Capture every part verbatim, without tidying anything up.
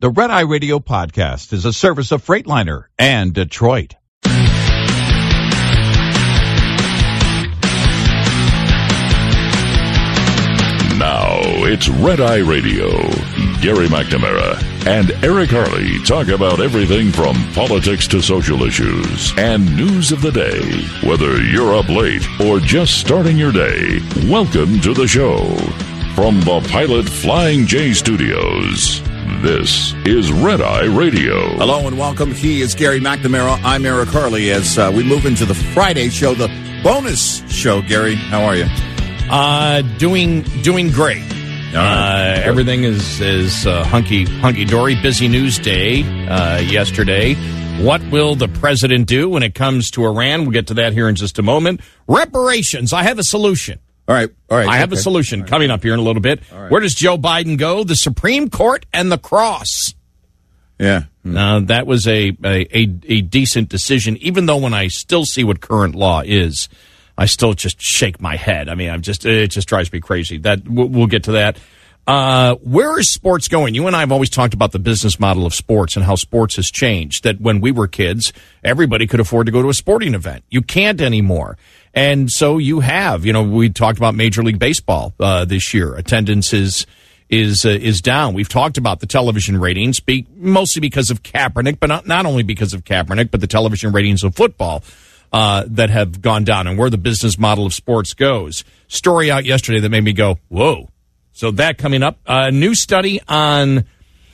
The Red Eye Radio podcast is a service of Freightliner and Detroit. Now it's Red Eye Radio. Gary McNamara and Eric Harley talk about everything from politics to social issues and news of the day. Whether you're up late or just starting your day, welcome to the show. From the Pilot Flying J Studios, this is Red Eye Radio. Hello and welcome. He is Gary McNamara. I'm Eric Harley. As uh, we move into the Friday show, the bonus show. Gary, how are you? Uh, doing doing great. Right. Uh, everything is is uh, hunky hunky dory. Busy news day uh, yesterday. What will the president do when it comes to Iran? We'll get to that here in just a moment. Reparations. I have a solution. All right, all right. I have okay. a solution right. coming up here in a little bit. Right. Where does Joe Biden go? The Supreme Court and the cross. Yeah. Uh, that was a, a, a, a decent decision, even though when I still see what current law is, I still just shake my head. I mean, I'm just it just drives me crazy. That we'll, we'll get to that. Uh, where is sports going? You and I have always talked about the business model of sports and how sports has changed. That when we were kids, everybody could afford to go to a sporting event. You can't anymore. And so you have, you know, we talked about Major League Baseball uh, this year. Attendance is is uh, is down. We've talked about the television ratings, be, mostly because of Kaepernick, but not, not only because of Kaepernick, but the television ratings of football uh, that have gone down and where the business model of sports goes. Story out yesterday that made me go, whoa. So that coming up. A new study on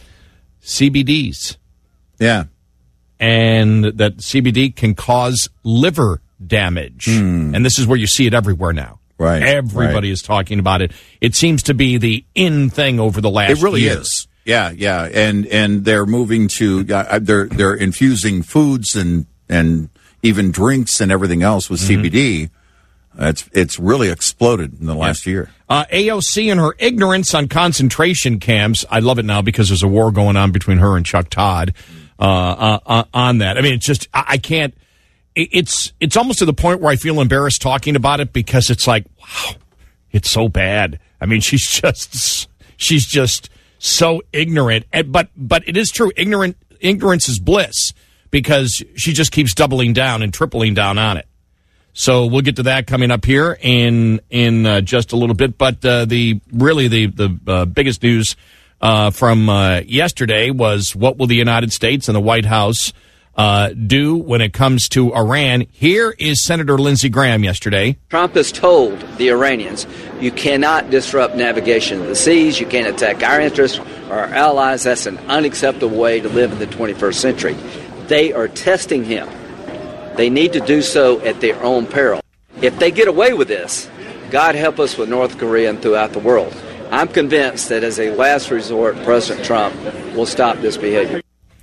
C B Ds. Yeah. And that C B D can cause liver damage. Mm. And this is where you see it everywhere now. Right. Everybody right. is talking about it. It seems to be the in thing over the last year. It really year. is. Yeah, yeah. And and they're moving to uh, they're they're infusing foods and and even drinks and everything else with mm-hmm. C B D. It's it's really exploded in the last yeah. year. Uh, A O C and her ignorance on concentration camps. I love it now because there's a war going on between her and Chuck Todd uh, uh, on that. I mean, it's just I, I can't. It's it's almost to the point where I feel embarrassed talking about it because it's like, wow, it's so bad. I mean, she's just she's just so ignorant. And, but but it is true. Ignorant ignorance is bliss because she just keeps doubling down and tripling down on it. So we'll get to that coming up here in in uh, just a little bit. But uh, the really the the uh, biggest news uh, from uh, yesterday was what will the United States and the White House Uh, do when it comes to Iran. Here is Senator Lindsey Graham yesterday. Trump has told the Iranians, you cannot disrupt navigation of the seas, you can't attack our interests or our allies. That's an unacceptable way to live in the twenty-first century. They are testing him. They need to do so at their own peril. If they get away with this, God help us with North Korea and throughout the world. I'm convinced that as a last resort, President Trump will stop this behavior.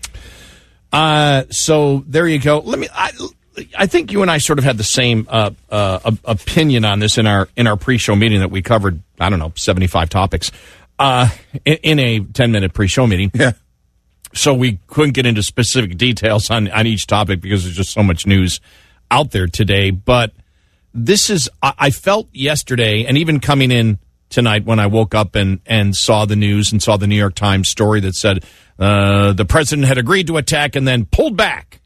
Uh, so there you go. Let me. I, I think you and I sort of had the same uh, uh, opinion on this in our in our pre-show meeting that we covered. I don't know, seventy-five topics uh, in, in a ten-minute pre-show meeting. Yeah. So we couldn't get into specific details on on each topic because there's just so much news out there today. But this is. I, I felt yesterday, and even coming in tonight when I woke up and and saw the news and saw the New York Times story that said, Uh, the president had agreed to attack and then pulled back.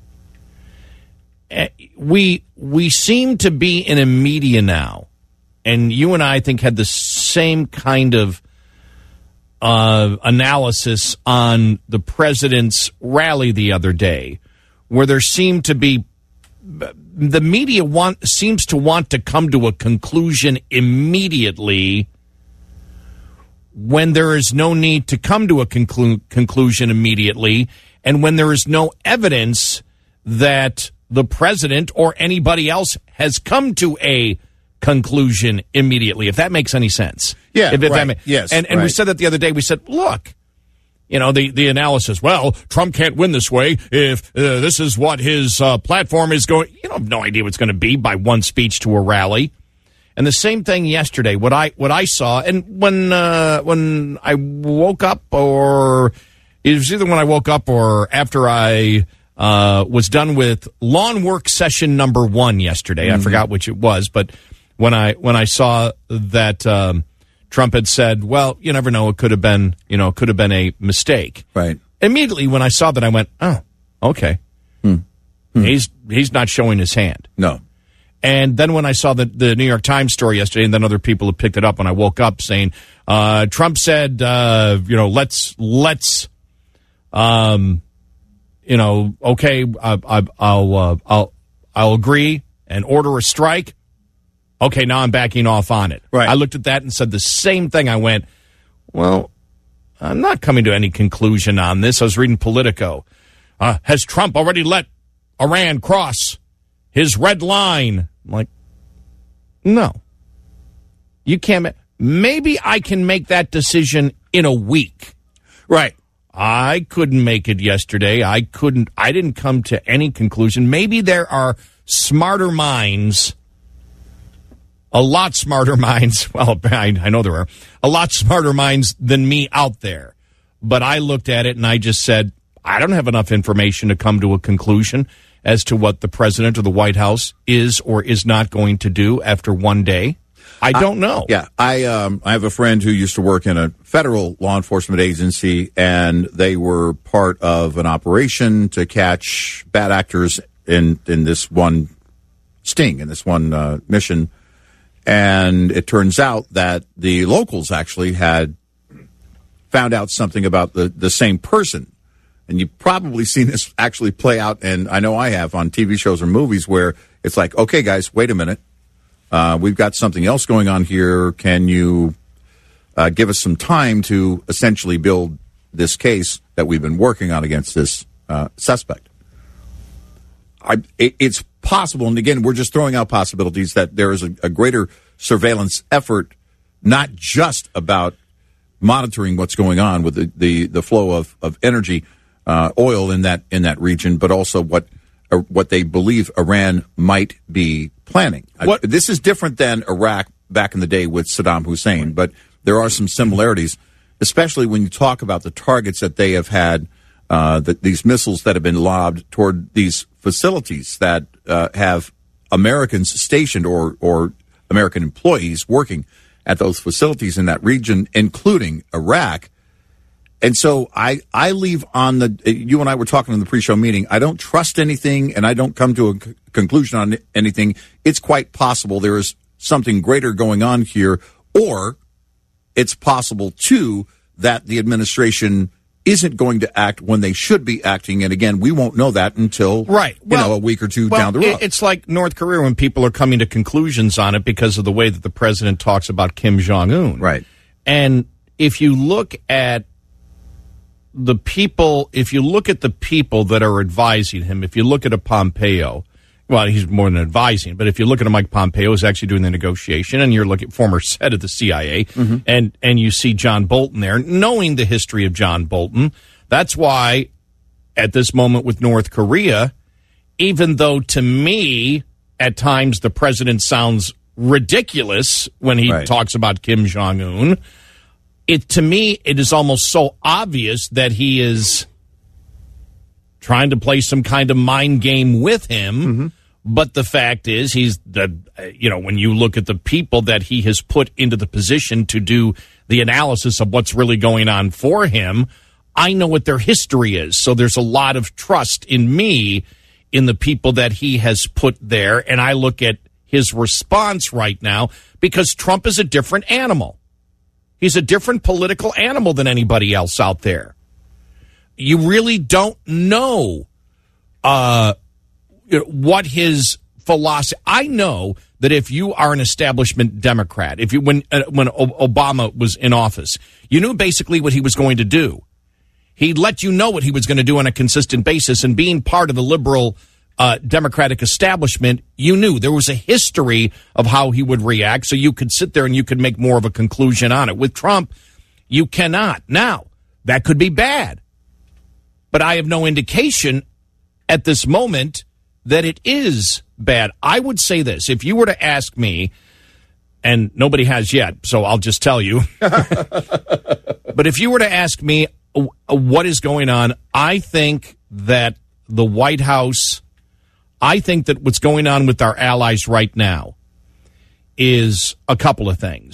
Uh, we we seem to be in a media now, and you and I, I think, had the same kind of uh, analysis on the president's rally the other day, where there seemed to be the media want seems to want to come to a conclusion immediately when there is no need to come to a conclu- conclusion immediately, and when there is no evidence that the president or anybody else has come to a conclusion immediately, if that makes any sense. Yeah, if, if right. that ma- yes. And, and right. we said that the other day. We said, look, you know, the, the analysis, well, Trump can't win this way if uh, this is what his uh, platform is going. You don't have no idea what it's going to be by one speech to a rally. And the same thing yesterday, what I what I saw, and when uh, when I woke up, or it was either when I woke up or after I uh, was done with lawn work session number one yesterday. Mm-hmm. I forgot which it was, but when I when I saw that um, Trump had said, well, you never know, it could have been, you know, it could have been a mistake. Right. Immediately when I saw that, I went, oh, okay. Hmm. Hmm. He's he's not showing his hand. No. And then when I saw the, the New York Times story yesterday, and then other people have picked it up when I woke up saying, uh, Trump said, uh, you know, let's, let's, um, you know, okay, I, I, I'll, uh, I'll, I'll agree and order a strike. Okay, now I'm backing off on it. Right. I looked at that and said the same thing. I went, well, I'm not coming to any conclusion on this. I was reading Politico. Uh, has Trump already let Iran cross his red line? I'm like, no. You can't. Ma- Maybe I can make that decision in a week. Right. I couldn't make it yesterday. I couldn't. I didn't come to any conclusion. Maybe there are smarter minds, a lot smarter minds. Well, I, I know there are a lot smarter minds than me out there. But I looked at it and I just said, I don't have enough information to come to a conclusion as to what the president or the White House is or is not going to do after one day. I don't I, know. Yeah, I um, I have a friend who used to work in a federal law enforcement agency, and they were part of an operation to catch bad actors in, in this one sting, in this one uh, mission. And it turns out that the locals actually had found out something about the, the same person. And you've probably seen this actually play out, and I know I have, on T V shows or movies where it's like, okay, guys, wait a minute. Uh, we've got something else going on here. Can you uh, give us some time to essentially build this case that we've been working on against this uh, suspect? I, it, it's possible, and again, we're just throwing out possibilities, that there is a, a greater surveillance effort, not just about monitoring what's going on with the, the, the flow of, of energy, uh, oil in that in that region, but also what uh, what they believe Iran might be planning. What? I, this is different than Iraq back in the day with Saddam Hussein, but there are some similarities, especially when you talk about the targets that they have had, uh, that these missiles that have been lobbed toward these facilities that uh, have Americans stationed or or American employees working at those facilities in that region, including Iraq. And so I, I leave on the, you and I were talking in the pre-show meeting, I don't trust anything and I don't come to a c- conclusion on anything. It's quite possible there is something greater going on here, or it's possible, too, that the administration isn't going to act when they should be acting. And again, we won't know that until, right. well, you know, a week or two well, down the road. It's like North Korea when people are coming to conclusions on it because of the way that the president talks about Kim Jong-un. Right. And if you look at the people, if you look at the people that are advising him, if you look at a Pompeo, well, he's more than advising, but if you look at a Mike Pompeo who's actually doing the negotiation, and you're looking at former head of the C I A, mm-hmm. and, and you see John Bolton there, knowing the history of John Bolton, that's why at this moment with North Korea, even though to me at times the president sounds ridiculous when he right. talks about Kim Jong-un, It to me, it is almost so obvious that he is trying to play some kind of mind game with him. Mm-hmm. But the fact is, he's the, you know, when you look at the people that he has put into the position to do the analysis of what's really going on for him, I know what their history is. So there's a lot of trust in me in the people that he has put there. And I look at his response right now because Trump is a different animal. He's a different political animal than anybody else out there. You really don't know uh, what his philosophy. I know that if you are an establishment Democrat, if you when uh, when Obama was in office, you knew basically what he was going to do. He'd let you know what he was going to do on a consistent basis, and being part of the liberal Uh, Democratic establishment, you knew there was a history of how he would react, so you could sit there and you could make more of a conclusion on it. With Trump, you cannot. Now, that could be bad, but I have no indication at this moment that it is bad. I would say this. If you were to ask me, and nobody has yet, so I'll just tell you, but if you were to ask me what is going on, I think that the White House... I think that what's going on with our allies right now is a couple of things.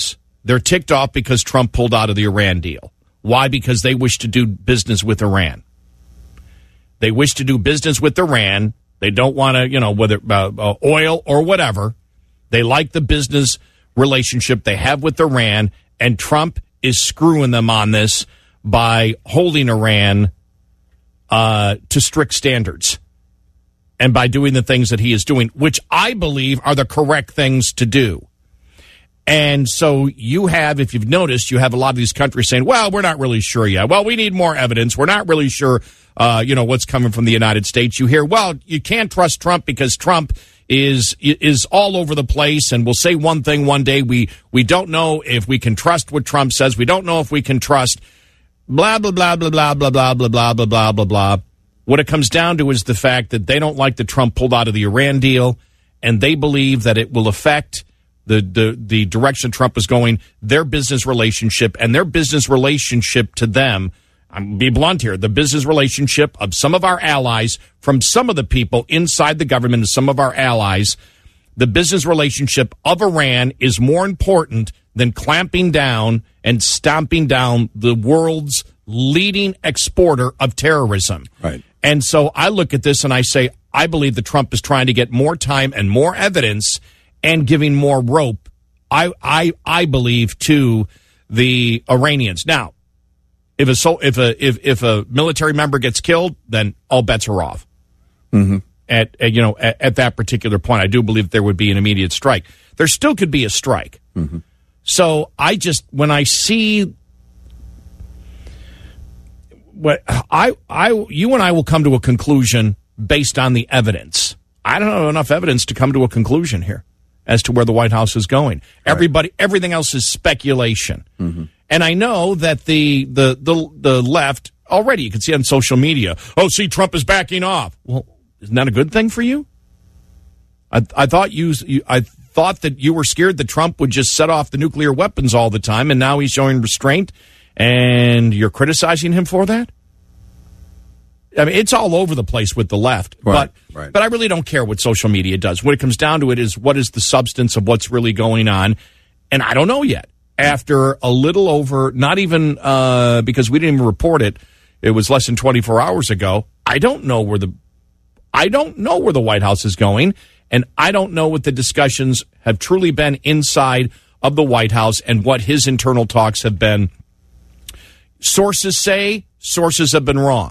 They're ticked off because Trump pulled out of the Iran deal. Why? Because they wish to do business with Iran. They wish to do business with Iran. They don't want to, you know, whether uh, uh, oil or whatever. They like the business relationship they have with Iran, and Trump is screwing them on this by holding Iran uh, to strict standards and by doing the things that he is doing, which I believe are the correct things to do. And so you have, if you've noticed, you have a lot of these countries saying, well, we're not really sure yet. Well, we need more evidence. We're not really sure, uh, you know, what's coming from the United States. You hear, well, you can't trust Trump because Trump is is all over the place and will say one thing one day. We, we don't know if we can trust what Trump says. We don't know if we can trust blah, blah, blah, blah, blah, blah, blah, blah, blah, blah, blah, blah, blah. What it comes down to is the fact that they don't like that Trump pulled out of the Iran deal, and they believe that it will affect the, the, the direction Trump is going, their business relationship, and their business relationship to them. I'm going to be blunt here. The business relationship of some of our allies, from some of the people inside the government and some of our allies, the business relationship of Iran is more important than clamping down and stomping down the world's leading exporter of terrorism. Right. And so I look at this and I say, I believe that Trump is trying to get more time and more evidence and giving more rope, I I I believe, to the Iranians. Now, if a so if a if if a military member gets killed, then all bets are off. Mm-hmm. At, at you know at, at that particular point, I do believe there would be an immediate strike. There still could be a strike. Mm-hmm. So I just when I see what I I you and I will come to a conclusion based on the evidence. I don't have enough evidence to come to a conclusion here as to where the White House is going. Right. Everybody, everything else is speculation. Mm-hmm. And I know that the, the the the left already, you can see on social media, oh, see, Trump is backing off. Well, isn't that a good thing for you? I I thought you, you I thought that you were scared that Trump would just set off the nuclear weapons all the time, and now he's showing restraint, and you're criticizing him for that? I mean, it's all over the place with the left, right, but right. but I really don't care what social media does. When it comes down to it is what is the substance of what's really going on, and I don't know yet. After a little over, not even uh, because we didn't even report it, it was less than twenty-four hours ago. I don't know where the I don't know where the White House is going, and I don't know what the discussions have truly been inside of the White House and what his internal talks have been. Sources say sources have been wrong.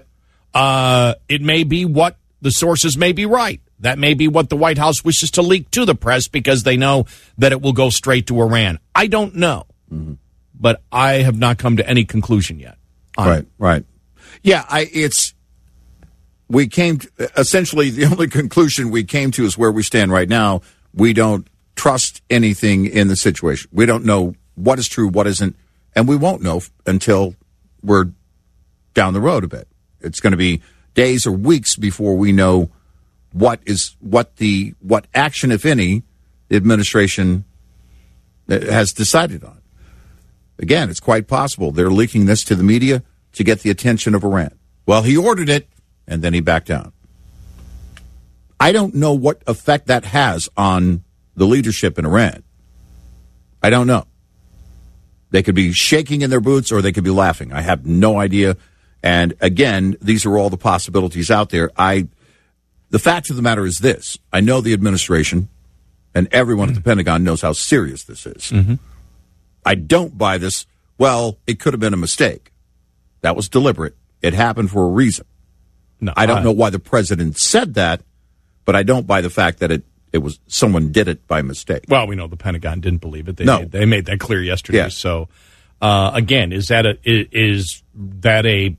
Uh, it may be what the sources may be right. That may be what the White House wishes to leak to the press because they know that it will go straight to Iran. I don't know, mm-hmm. but I have not come to any conclusion yet. Right, right. Yeah, I, it's, we came, to, essentially the only conclusion we came to is where we stand right now. We don't trust anything in the situation. We don't know what is true, what isn't, and we won't know until we're down the road a bit. It's going to be days or weeks before we know what is what the what action, if any, the administration has decided on. Again, it's quite possible they're leaking this to the media to get the attention of Iran. Well, he ordered it, and then he backed down. I don't know what effect that has on the leadership in Iran. I don't know. They could be shaking in their boots, or they could be laughing. I have no idea. And again, these are all the possibilities out there. I, the fact of the matter is this. I know the administration and everyone mm-hmm. at the Pentagon knows how serious this is. Mm-hmm. I don't buy this, well, it could have been a mistake. That was deliberate. It happened for a reason. No, I don't I, know why the president said that, but I don't buy the fact that it, it was someone did it by mistake. Well, we know the Pentagon didn't believe it. They, no. made, they made that clear yesterday. Yeah. So, uh, again, is that a, is that a,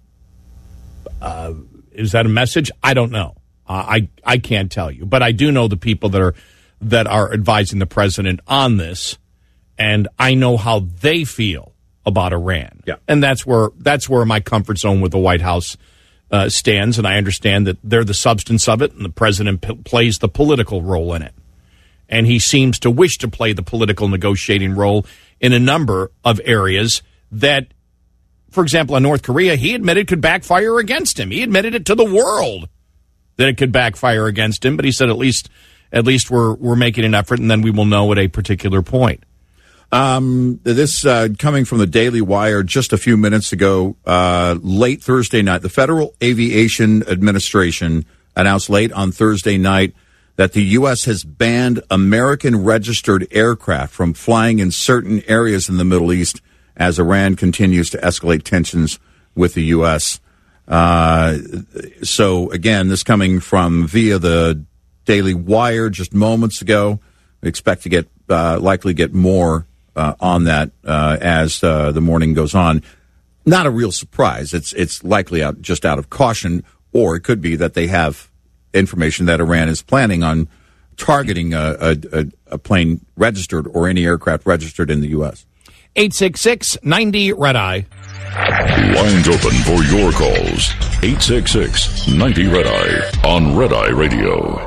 Uh, is that a message? I don't know. Uh, I I can't tell you, but I do know the people that are that are advising the president on this, and I know how they feel about Iran. Yeah, and that's where that's where my comfort zone with the White House uh, stands, and I understand that they're the substance of it, and the president p- plays the political role in it, and he seems to wish to play the political negotiating role in a number of areas that. For example, in North Korea, he admitted could backfire against him. He admitted it to the world that it could backfire against him. But he said, at least, at least we're we're making an effort, and then we will know at a particular point. Um, this uh, coming from the Daily Wire just a few minutes ago, uh, late Thursday night, the Federal Aviation Administration announced late on Thursday night that the U S has banned American-registered aircraft from flying in certain areas in the Middle East as Iran continues to escalate tensions with the U S. Uh, so, again, this coming from via the Daily Wire just moments ago. We expect to get uh, likely get more uh, on that uh, as uh, the morning goes on. Not a real surprise. It's it's likely out just out of caution, or it could be that they have information that Iran is planning on targeting a, a, a plane registered or any aircraft registered in the U S. eight six six, ninety, Red Eye. Lines open for your calls. eight six six, ninety, Red Eye on Red Eye Radio.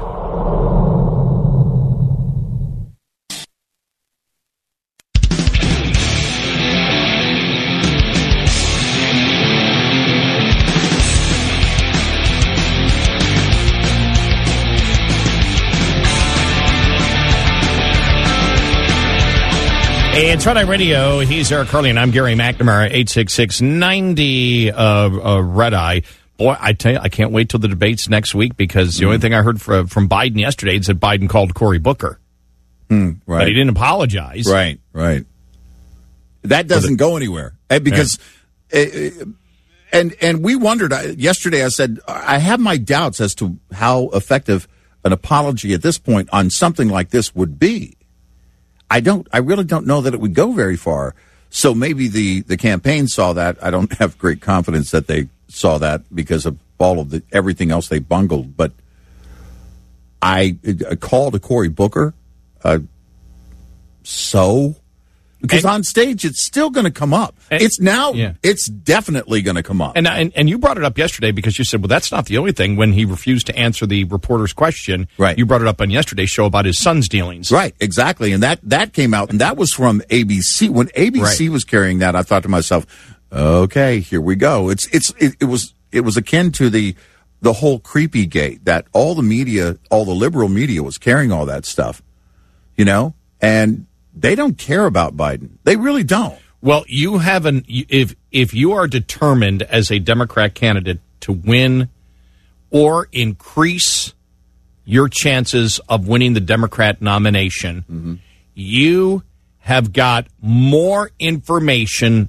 Hey, it's Red Eye Radio. He's Eric Harley, and I'm Gary McNamara. eight six six, ninety, uh, uh, Red Eye. Boy, I tell you, I can't wait till the debates next week, because the mm. only thing I heard from, from Biden yesterday is that Biden called Cory Booker. Mm, right. But he didn't apologize. Right, right. That doesn't go anywhere. Because, yeah. uh, and, and we wondered, uh, yesterday I said, I have my doubts as to how effective an apology at this point on something like this would be. I don't. I really don't know that it would go very far. So maybe the, the campaign saw that. I don't have great confidence that they saw that because of all of the everything else they bungled. But I a call to Cory Booker. Uh, so because and, on stage it's still going to come up. And, it's now. Yeah. It's definitely going to come up. And, and and you brought it up yesterday because you said, well, that's not the only thing. When he refused to answer the reporter's question, right. You brought it up on yesterday's show about his son's dealings. Right, exactly. And that, that came out, and that was from A B C. When A B C right. was carrying that, I thought to myself, okay, here we go. It's it's it, it was it was akin to the the whole creepy gate that all the media, all the liberal media was carrying all that stuff, you know, and they don't care about Biden. They really don't. Well, you haven't. If if you are determined as a Democrat candidate to win or increase your chances of winning the Democrat nomination, mm-hmm. you have got more information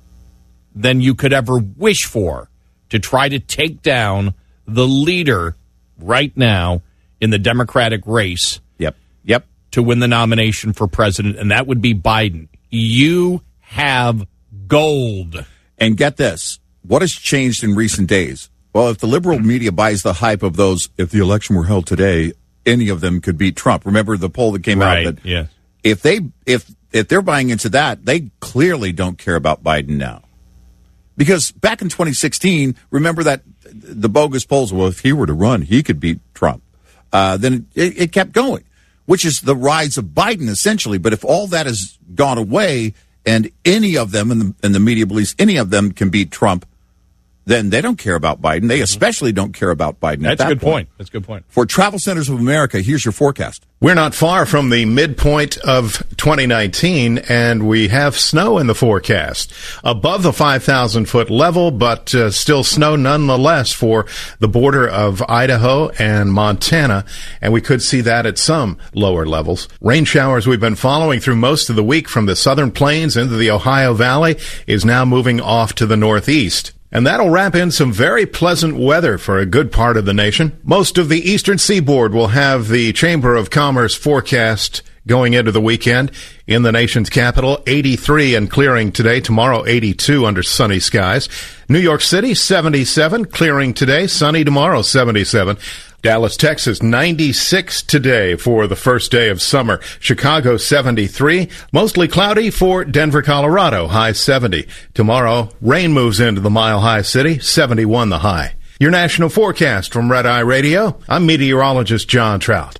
than you could ever wish for to try to take down the leader right now in the Democratic race. Yep. Yep. To win the nomination for president, and that would be Biden. You have gold. And get this. What has changed in recent days? Well, if the liberal media buys the hype of those, if the election were held today, any of them could beat Trump. Remember the poll that came right, out that yeah. if they if if they're buying into that, they clearly don't care about Biden now. Because back in twenty sixteen, remember that the bogus polls, well, if he were to run, he could beat Trump. Uh, then it, it kept going, which is the rise of Biden, essentially. But if all that has gone away and any of them, in the, in the media believes any of them can beat Trump, then they don't care about Biden. They especially don't care about Biden That's at that a good point. point. That's a good point. For Travel Centers of America, here's your forecast. We're not far from the midpoint of twenty nineteen, and we have snow in the forecast. Above the five thousand foot level, but uh, still snow nonetheless for the border of Idaho and Montana, and we could see that at some lower levels. Rain showers we've been following through most of the week from the southern plains into the Ohio Valley is now moving off to the northeast. And that'll wrap in some very pleasant weather for a good part of the nation. Most of the eastern seaboard will have the Chamber of Commerce forecast going into the weekend. In the nation's capital, eighty-three and clearing today. Tomorrow, eighty-two under sunny skies. New York City, seventy-seven, clearing today. Sunny tomorrow, seventy-seven. Dallas, Texas, ninety-six today for the first day of summer. Chicago, seventy-three. Mostly cloudy for Denver, Colorado, high seventy. Tomorrow, rain moves into the Mile High City, seventy-one the high. Your national forecast from Red Eye Radio. I'm meteorologist John Trout.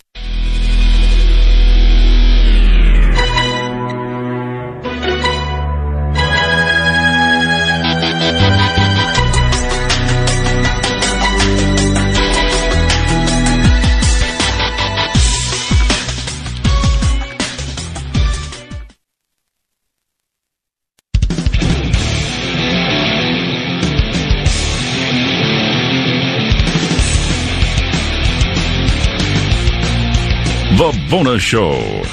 The Bonus Show.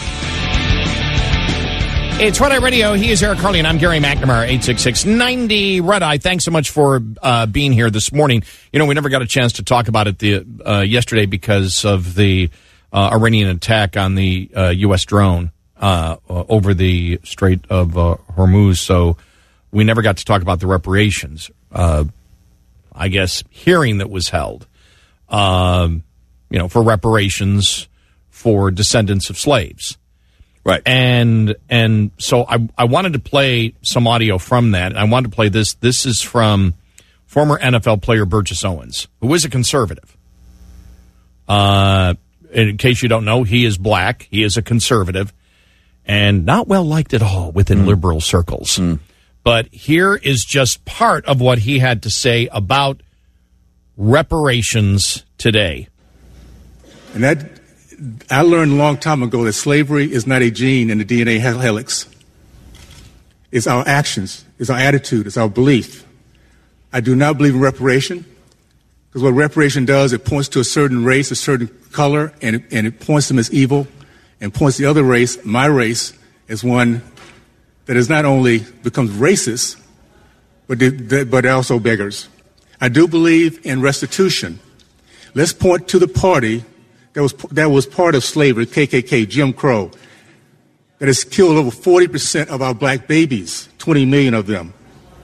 It's Red Eye Radio. He is Eric Harley, and I'm Gary McNamara, eight six six, ninety Red Eye. Thanks so much for uh, being here this morning. You know, we never got a chance to talk about it the, uh, yesterday because of the uh, Iranian attack on the uh, U S drone uh, over the Strait of uh, Hormuz, so we never got to talk about the reparations, uh, I guess, hearing that was held, um, you know, for reparations for descendants of slaves. Right. And and so I I wanted to play some audio from that. I wanted to play this. This is from former N F L player Burgess Owens, who is a conservative. Uh, in case you don't know, he is black. He is a conservative and not well liked at all within mm. liberal circles. Mm. But here is just part of what he had to say about reparations today. And that I learned a long time ago that slavery is not a gene in the D N A helix. It's our actions, it's our attitude, it's our belief. I do not believe in reparation, because what reparation does, it points to a certain race, a certain color, and it, and it points them as evil, and points the other race, my race, as one that is not only becomes racist, but, but also beggars. I do believe in restitution. Let's point to the party that was that was part of slavery, K K K, Jim Crow, that has killed over forty percent of our black babies, twenty million of them.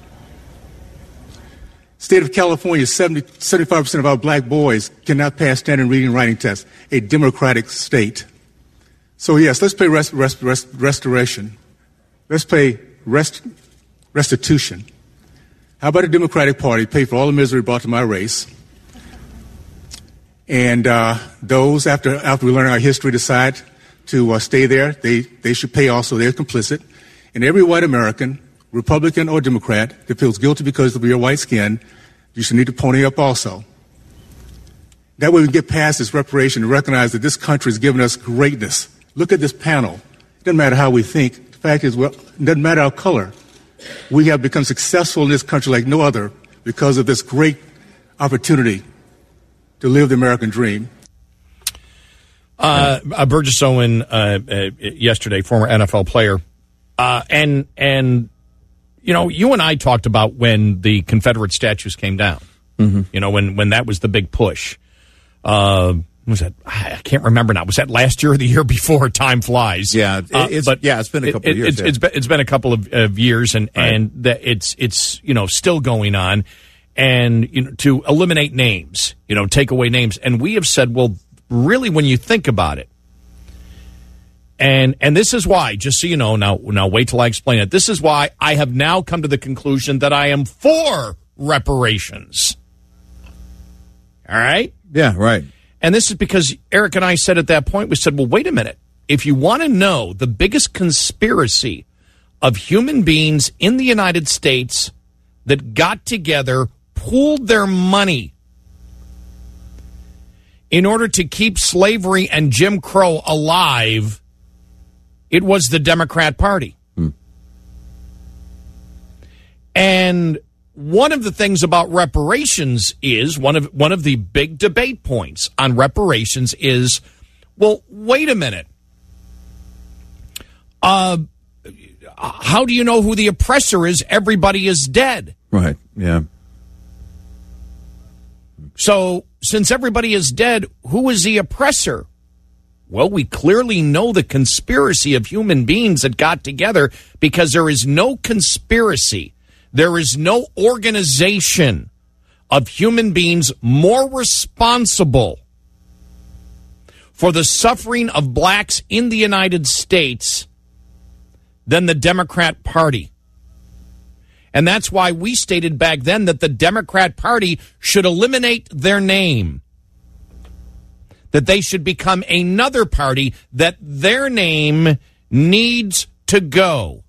State of California, seventy, seventy-five percent of our black boys cannot pass standard reading and writing tests, a democratic state. So yes, let's pay rest, rest, rest, restoration. Let's pay rest, restitution. How about a Democratic Party pay for all the misery brought to my race? And uh, those, after after we learn our history, decide to uh, stay there, they, they should pay also. They're complicit. And every white American, Republican or Democrat, that feels guilty because of your white skin, you should need to pony up also. That way we can get past this reparation and recognize that this country has given us greatness. Look at this panel. It doesn't matter how we think. The fact is, well, it doesn't matter our color. We have become successful in this country like no other because of this great opportunity to live the American dream. Uh, uh, Burgess Owen, uh, uh, yesterday, former N F L player, uh, and and you know, you and I talked about when the Confederate statues came down. Mm-hmm. You know, when when that was the big push. Uh, was that? I can't remember now. Was that last year or the year before? Time flies. Yeah, it, it's, uh, but yeah, it's been a couple it, of years. It's, yeah. it's, been, it's been a couple of, of years, and right. and that it's it's you know still going on. And you know, to eliminate names, you know, take away names. And we have said, well, really, when you think about it, and and this is why, just so you know, now, now wait till I explain it. This is why I have now come to the conclusion that I am for reparations. All right? Yeah, right. And this is because Eric and I said at that point, we said, well, wait a minute. If you want to know the biggest conspiracy of human beings in the United States that got together, pooled their money in order to keep slavery and Jim Crow alive, it was the Democrat Party. Hmm. And one of the things about reparations is, one of one of the big debate points on reparations is, well, wait a minute. Uh, how do you know who the oppressor is? Everybody is dead. Right, yeah. So, since everybody is dead, who is the oppressor? Well, we clearly know the conspiracy of human beings that got together, because there is no conspiracy, there is no organization of human beings more responsible for the suffering of blacks in the United States than the Democrat Party. And that's why we stated back then that the Democrat Party should eliminate their name. That they should become another party, that their name needs to go.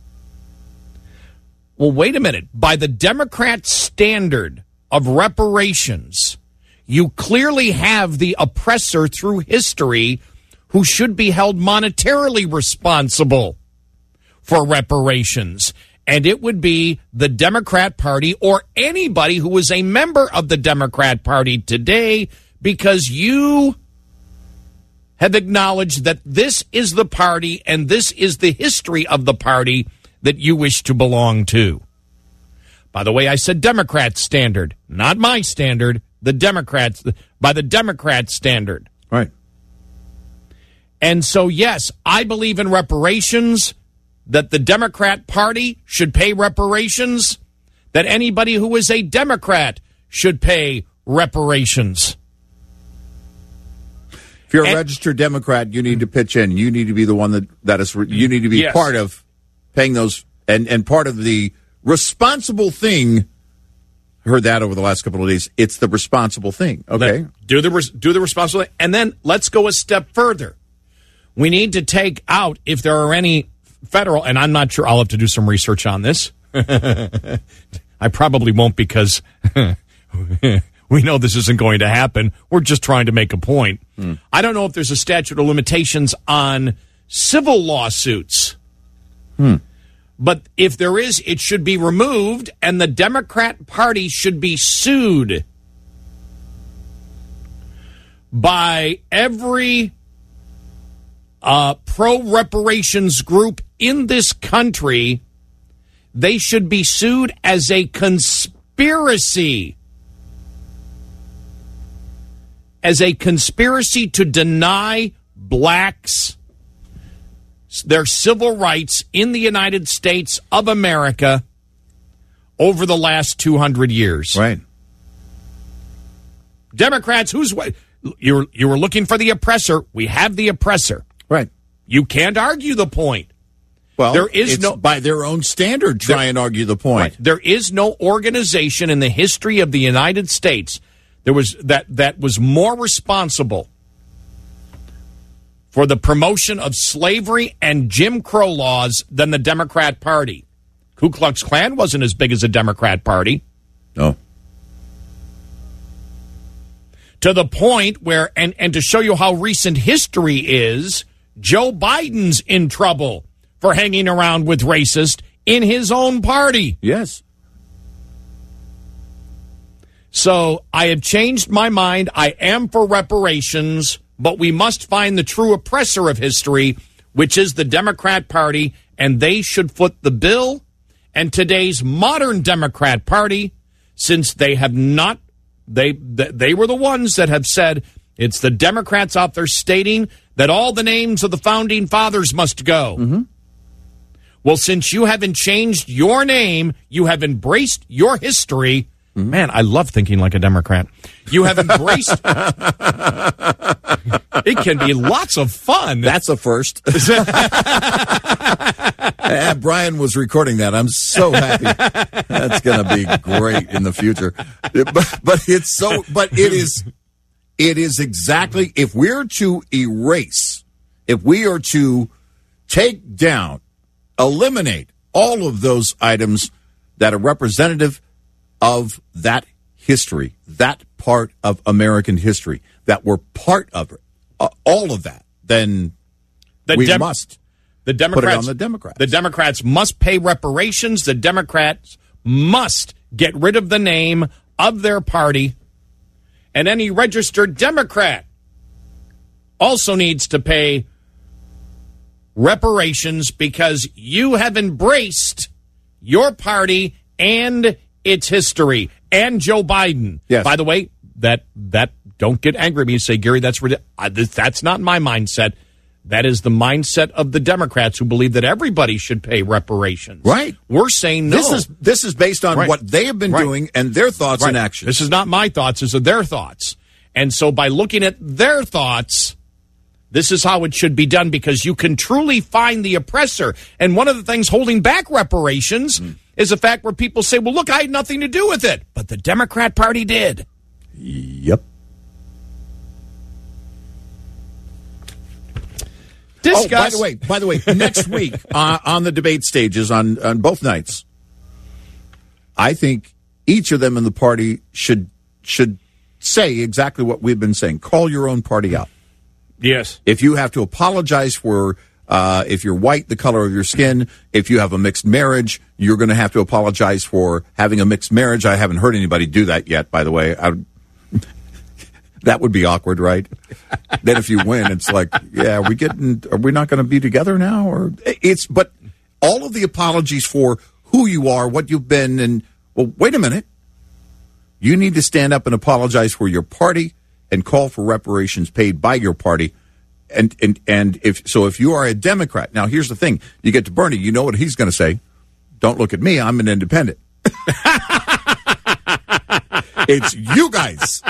Well, wait a minute. By the Democrat standard of reparations, you clearly have the oppressor through history who should be held monetarily responsible for reparations. And it would be the Democrat Party or anybody who is a member of the Democrat Party today, because you have acknowledged that this is the party and this is the history of the party that you wish to belong to. By the way, I said Democrat standard, not my standard, the Democrats, by the Democrat standard. Right. And so, yes, I believe in reparations, that the Democrat Party should pay reparations, that anybody who is a Democrat should pay reparations. If you're a and, registered Democrat, you need to pitch in. You need to be the one that, that is, you need to be yes. part of paying those, and, and part of the responsible thing. Heard that over the last couple of days. It's the responsible thing. Okay. Let, do the do the responsible thing. And then let's go a step further. We need to take out, if there are any federal, and I'm not sure, I'll have to do some research on this. I probably won't, because we know this isn't going to happen. We're just trying to make a point. Hmm. I don't know if there's a statute of limitations on civil lawsuits. Hmm. But if there is, it should be removed, and the Democrat Party should be sued by every uh, pro-reparations group in this country. They should be sued as a conspiracy. As a conspiracy to deny blacks their civil rights in the United States of America over the last two hundred years. Right. Democrats, who's you were, you were looking for the oppressor. We have the oppressor. Right. You can't argue the point. Well, there is it's no by their own standard try there, and argue the point. Right. There is no organization in the history of the United States there was that that was more responsible for the promotion of slavery and Jim Crow laws than the Democrat Party. Ku Klux Klan wasn't as big as the Democrat Party. No. To the point where, and, and to show you how recent history is, Joe Biden's in trouble for hanging around with racists in his own party. Yes. So I have changed my mind. I am for reparations, but we must find the true oppressor of history, which is the Democrat Party, and they should foot the bill. And today's modern Democrat Party, since they have not, they they were the ones that have said it's the Democrats out there stating that all the names of the founding fathers must go. Mm-hmm. Well, since you haven't changed your name, you have embraced your history. Mm-hmm. Man, I love thinking like a Democrat. You have embraced. It can be lots of fun. That's a first. uh, Brian was recording that. I'm so happy. That's going to be great in the future. But, but it's so. But it is. It is exactly. If we're to erase, if we are to take down, eliminate all of those items that are representative of that history, that part of American history, that were part of it, uh, all of that, then the we Dem- must the Democrats, put it on the Democrats. The Democrats must pay reparations. The Democrats must get rid of the name of their party. And any registered Democrat also needs to pay reparations because you have embraced your party and its history, and Joe Biden. Yes. By the way, that that don't get angry at me and say, Gary, that's ridiculous. That's not my mindset. That is the mindset of the Democrats who believe that everybody should pay reparations. Right. We're saying no. This is this is based on right. what they have been right. doing and their thoughts right. and actions. This is not my thoughts. These are their thoughts. And so by looking at their thoughts, this is how it should be done, because you can truly find the oppressor. And one of the things holding back reparations mm. is the fact where people say, well, look, I had nothing to do with it. But the Democrat Party did. Yep. Discuss. Oh, by the way, by the way, next week uh, on the debate stages on, on both nights, I think each of them in the party should should say exactly what we've been saying. Call your own party out. Yes. If you have to apologize for, uh, if you're white, the color of your skin, if you have a mixed marriage, you're going to have to apologize for having a mixed marriage. I haven't heard anybody do that yet, by the way. I, That would be awkward, right? Then if you win, it's like, yeah, are we getting, are we not going to be together now? Or it's, but all of the apologies for who you are, what you've been, and, well, wait a minute. You need to stand up and apologize for your party and call for reparations paid by your party. And, and, and if, so if you are a Democrat, now here's the thing, you get to Bernie, you know what he's going to say. Don't look at me, I'm an independent. It's you guys.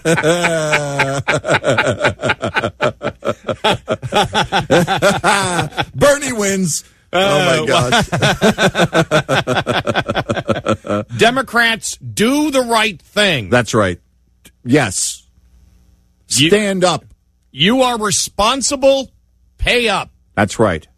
Bernie wins. Oh, my gosh. Democrats, do the right thing. That's right. Yes. Stand you, up. You are responsible. Pay up. That's right.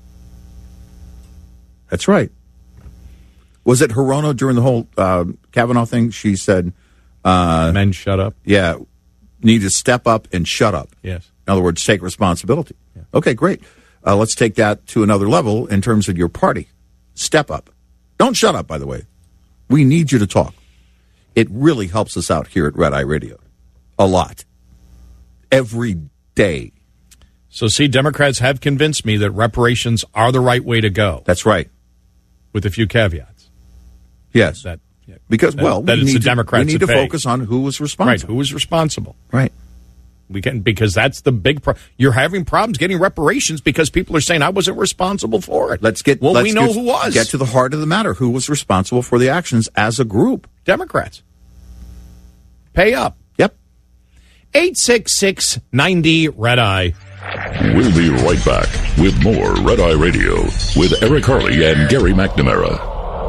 That's right. Was it Hirono during the whole uh, Kavanaugh thing? She said, uh, men shut up. Yeah. Need to step up and shut up. Yes. In other words, take responsibility. Yeah. Okay, great. Uh, let's take that to another level in terms of your party. Step up. Don't shut up, by the way. We need you to talk. It really helps us out here at Red Eye Radio. A lot. Every day. So, see, Democrats have convinced me that reparations are the right way to go. That's right. With a few caveats. Yes. That, yeah, because, that, well, that we it's need the Democrats to, we need to pay. focus on who was responsible. Right, who was responsible. Right. We can, because that's the big pro- you're having problems getting reparations because people are saying I wasn't responsible for it. Let's get well, let's we know get, who was. Get to the heart of the matter. Who was responsible for the actions as a group? Democrats. Pay up. Yep. eight six six ninety Red Eye. We'll be right back with more Red Eye Radio with Eric Harley and Gary McNamara.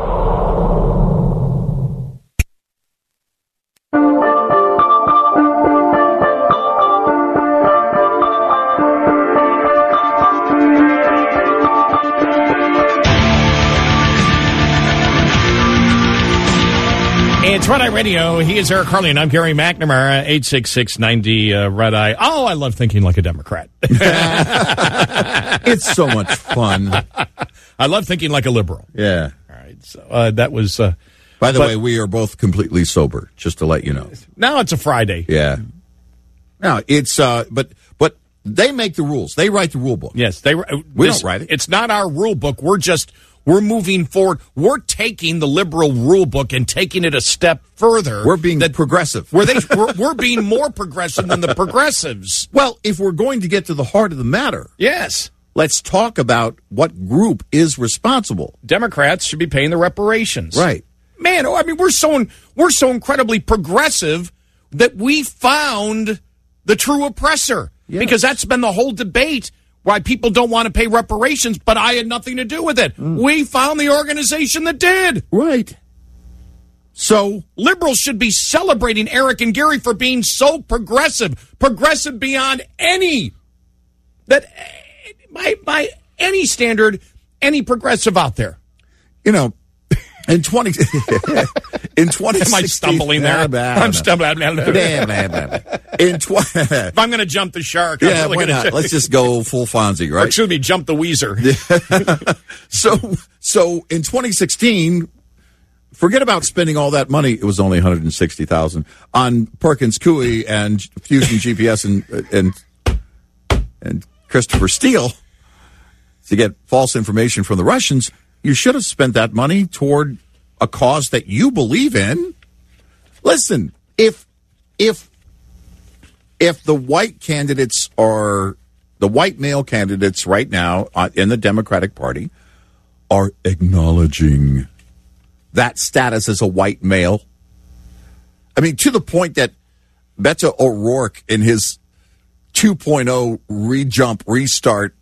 It's Red Eye Radio. He is Eric Harley, and I'm Gary McNamara. eight six six ninety uh, Red Eye. Oh, I love thinking like a Democrat. It's so much fun. I love thinking like a liberal. Yeah. All right. So uh, that was. Uh, By the but, way, we are both completely sober, just to let you know. Now it's a Friday. Yeah. Now it's uh, but but they make the rules. They write the rule book. Yes, they. We this, don't write it. It's not our rule book. We're just. We're moving forward. We're taking the liberal rule book and taking it a step further. We're being that, progressive. We're, they, we're, we're being more progressive than the progressives. Well, if we're going to get to the heart of the matter, yes, let's talk about what group is responsible. Democrats should be paying the reparations. Right. Man, I mean, we're so we're so incredibly progressive that we found the true oppressor. Yes. Because that's been the whole debate. Why people don't want to pay reparations, but I had nothing to do with it. Mm. We found the organization that did. Right. So liberals should be celebrating Eric and Gary for being so progressive, progressive beyond any that by by any standard, any progressive out there. You know, in twenty in twenty am I stumbling there? I'm stumbling. In tw- if I'm going to jump the shark, I'm yeah, really why gonna not? j- Let's just go full Fonzie, right? Or excuse me, jump the Weezer. so, so in twenty sixteen, forget about spending all that money. It was only one hundred sixty thousand on Perkins Coie and Fusion G P S and and and Christopher Steele to get false information from the Russians. You should have spent that money toward a cause that you believe in. Listen, if if if the white candidates are the white male candidates right now in the Democratic Party are acknowledging that status as a white male, I mean, to the point that Beto O'Rourke in his two point oh re-jump, restart,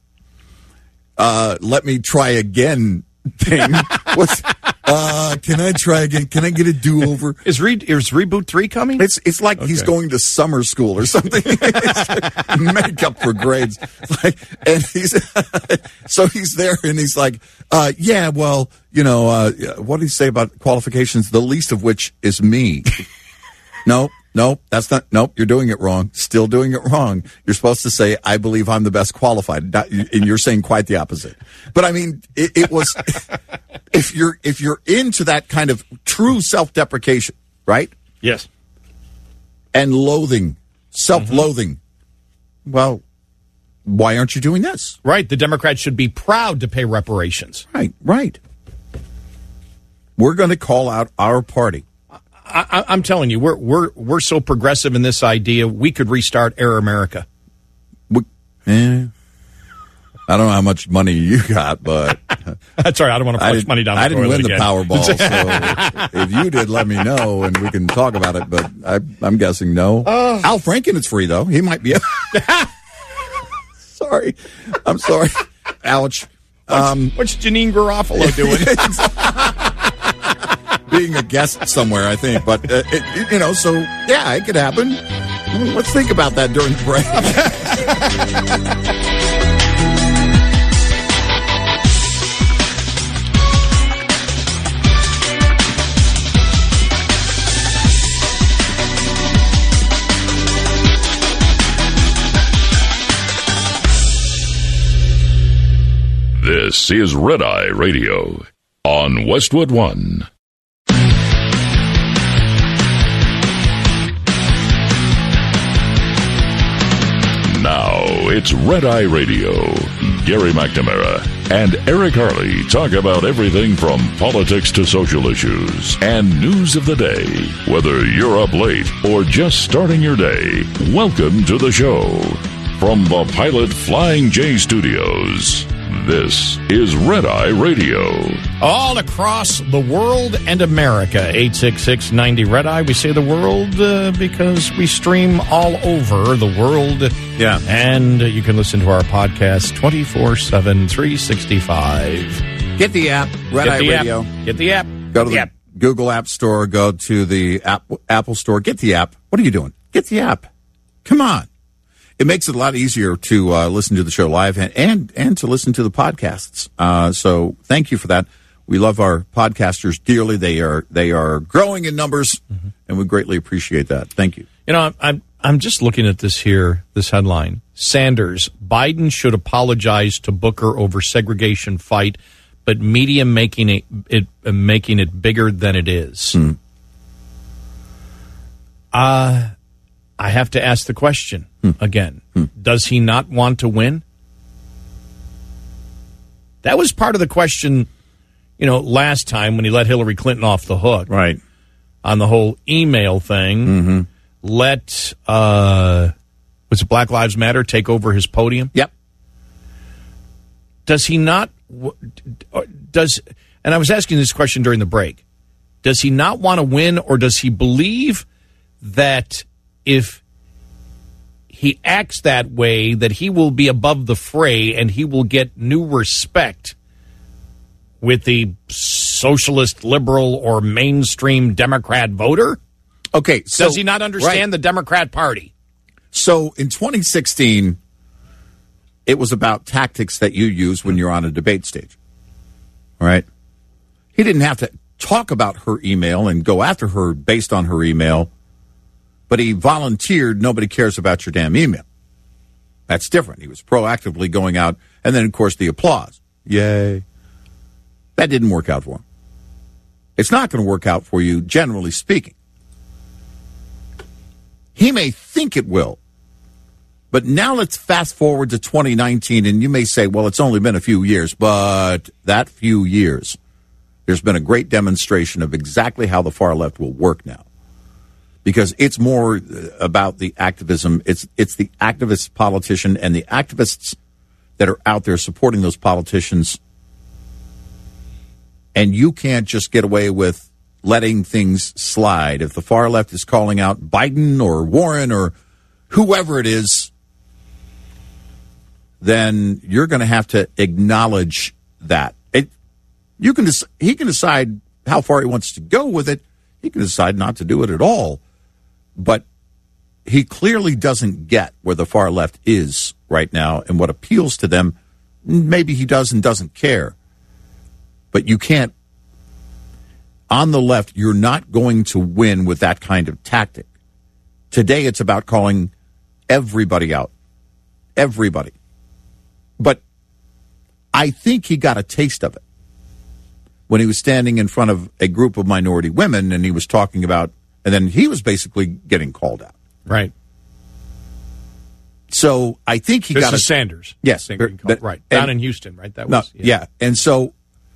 uh, let me try again thing. What's, uh, can I try again? Can I get a do-over? Is, re- is Reboot three coming? It's it's like okay. He's going to summer school or something. Make up for grades. Like, and he's so he's there and he's like, uh, yeah, well, you know, uh, what did he say about qualifications? The least of which is me. No, no, that's not. Nope, you're doing it wrong. Still doing it wrong. You're supposed to say, I believe I'm the best qualified. Not, and you're saying quite the opposite. But I mean, it, it was, if you're, if you're into that kind of true self-deprecation, right? Yes. And loathing self-loathing. Mm-hmm. Well, why aren't you doing this? Right. The Democrats should be proud to pay reparations. Right, right. We're going to call out our party. I, I, I'm telling you, we're we're we're so progressive in this idea, we could restart Air America. We, eh, I don't know how much money you got, but that's all right. I don't want to flush money down the I didn't toilet win again. the Powerball, so if you did, let me know, and we can talk about it. But I, I'm guessing no. Uh, Al Franken, it's free though. He might be. Sorry, I'm sorry. Ouch. What's, um, what's Janine Garofalo doing? Being a guest somewhere, I think. But uh, it, you know, so yeah, it could happen. Let's think about that during the break. This is Red Eye Radio on Westwood One. Now it's Red Eye Radio. Gary McNamara and Eric Harley talk about everything from politics to social issues and news of the day. Whether you're up late or just starting your day, welcome to the show. From the Pilot Flying J Studios, this is Red Eye Radio. All across the world and America, eight six six, ninety Red Eye. We say the world uh, because we stream all over the world. Yeah. And you can listen to our podcast twenty-four seven, three sixty-five. Get the app, Red Get Eye the Radio. App. Get the app. Go to the, the app. Google App Store. Go to the app, Apple Store. Get the app. What are you doing? Get the app. Come on. It makes it a lot easier to uh, listen to the show live and and, and to listen to the podcasts. Uh, so thank you for that. We love our podcasters dearly. They are they are growing in numbers, mm-hmm. and we greatly appreciate that. Thank you. You know, I'm, I'm I'm just looking at this here, this headline. Sanders, Biden should apologize to Booker over segregation fight, but media making it, it uh, making it bigger than it is. Hmm. Uh I have to ask the question hmm. again. Hmm. Does he not want to win? That was part of the question, you know, last time when he let Hillary Clinton off the hook. Right. On the whole email thing. Mm-hmm. Let, uh, was it Black Lives Matter take over his podium? Yep. Does he not, does, and I was asking this question during the break, does he not want to win, or does he believe that if he acts that way, that he will be above the fray and he will get new respect with the socialist, liberal, or mainstream Democrat voter? Okay. So, does he not understand right. the Democrat Party? So in twenty sixteen, it was about tactics that you use when you're on a debate stage. All right. He didn't have to talk about her email and go after her based on her email. But he volunteered, nobody cares about your damn email. That's different. He was proactively going out. And then, of course, the applause. Yay. That didn't work out for him. It's not going to work out for you, generally speaking. He may think it will. But now let's fast forward to twenty nineteen, and you may say, well, it's only been a few years. But that few years, there's been a great demonstration of exactly how the far left will work now. Because it's more about the activism. It's it's the activist politician and the activists that are out there supporting those politicians. And you can't just get away with letting things slide. If the far left is calling out Biden or Warren or whoever it is, then you're going to have to acknowledge that. It, you can he can decide how far he wants to go with it. He can decide not to do it at all. But he clearly doesn't get where the far left is right now and what appeals to them. Maybe he does and doesn't care. But you can't, on the left, you're not going to win with that kind of tactic. Today it's about calling everybody out. Everybody. But I think he got a taste of it when he was standing in front of a group of minority women and he was talking about, and then he was basically getting called out. Right. so I think he this got is a, Sanders. Yes, I think that, right and, down in Houston, right? That no, was yeah. yeah. And so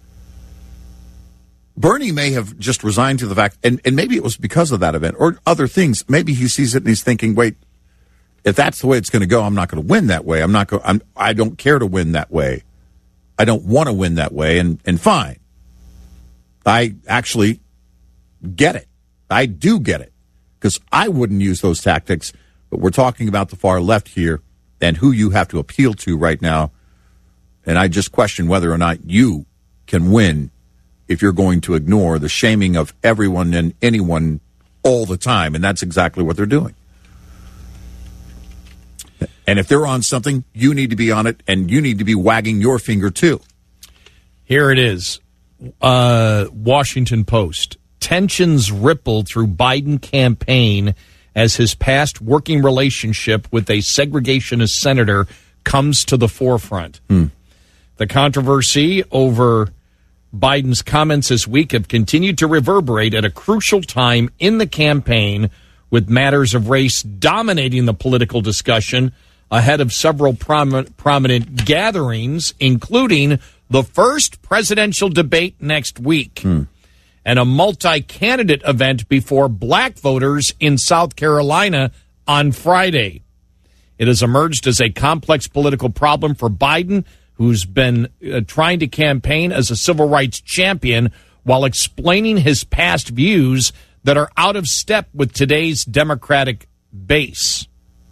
Bernie may have just resigned to the fact, and, and maybe it was because of that event or other things. Maybe he sees it and he's thinking, wait, if that's the way it's going to go, I'm not going to win that way. I'm not going. I'm. I don't care to win that way. I don't want to win that way. And and fine. I actually get it. I do get it because I wouldn't use those tactics. But we're talking about the far left here and who you have to appeal to right now. And I just question whether or not you can win if you're going to ignore the shaming of everyone and anyone all the time. And that's exactly what they're doing. And if they're on something, you need to be on it, and you need to be wagging your finger, too. Here it is. Uh, Washington Post. Tensions rippled through Biden campaign as his past working relationship with a segregationist senator comes to the forefront. Hmm. The controversy over Biden's comments this week have continued to reverberate at a crucial time in the campaign, with matters of race dominating the political discussion ahead of several prom- prominent gatherings, including the first presidential debate next week hmm. and a multi-candidate event before black voters in South Carolina on Friday. It has emerged as a complex political problem for Biden, who's been uh, trying to campaign as a civil rights champion while explaining his past views that are out of step with today's Democratic base.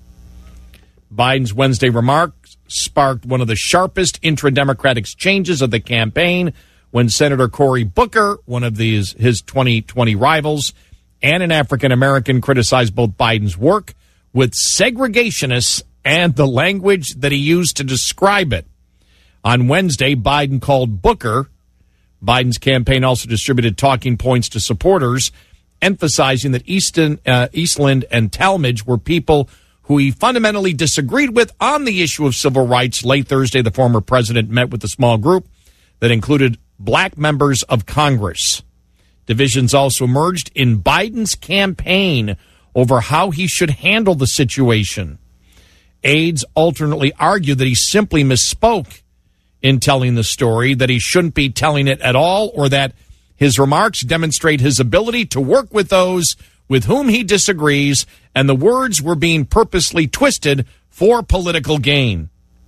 Biden's Wednesday remarks sparked one of the sharpest intra-Democratic exchanges of the campaign when Senator Cory Booker, one of these his twenty twenty rivals, and an African-American criticized both Biden's work with segregationists and the language that he used to describe it. On Wednesday, Biden called Booker. Biden's campaign also distributed talking points to supporters, emphasizing that Easton, uh, Eastland and Talmadge were people who he fundamentally disagreed with on the issue of civil rights. Late Thursday, the former president met with a small group that included black members of Congress. Divisions also emerged in Biden's campaign over how he should handle the situation. Aides alternately argued that he simply misspoke in telling the story, that he shouldn't be telling it at all, or that his remarks demonstrate his ability to work with those with whom he disagrees, and the words were being purposely twisted for political gain.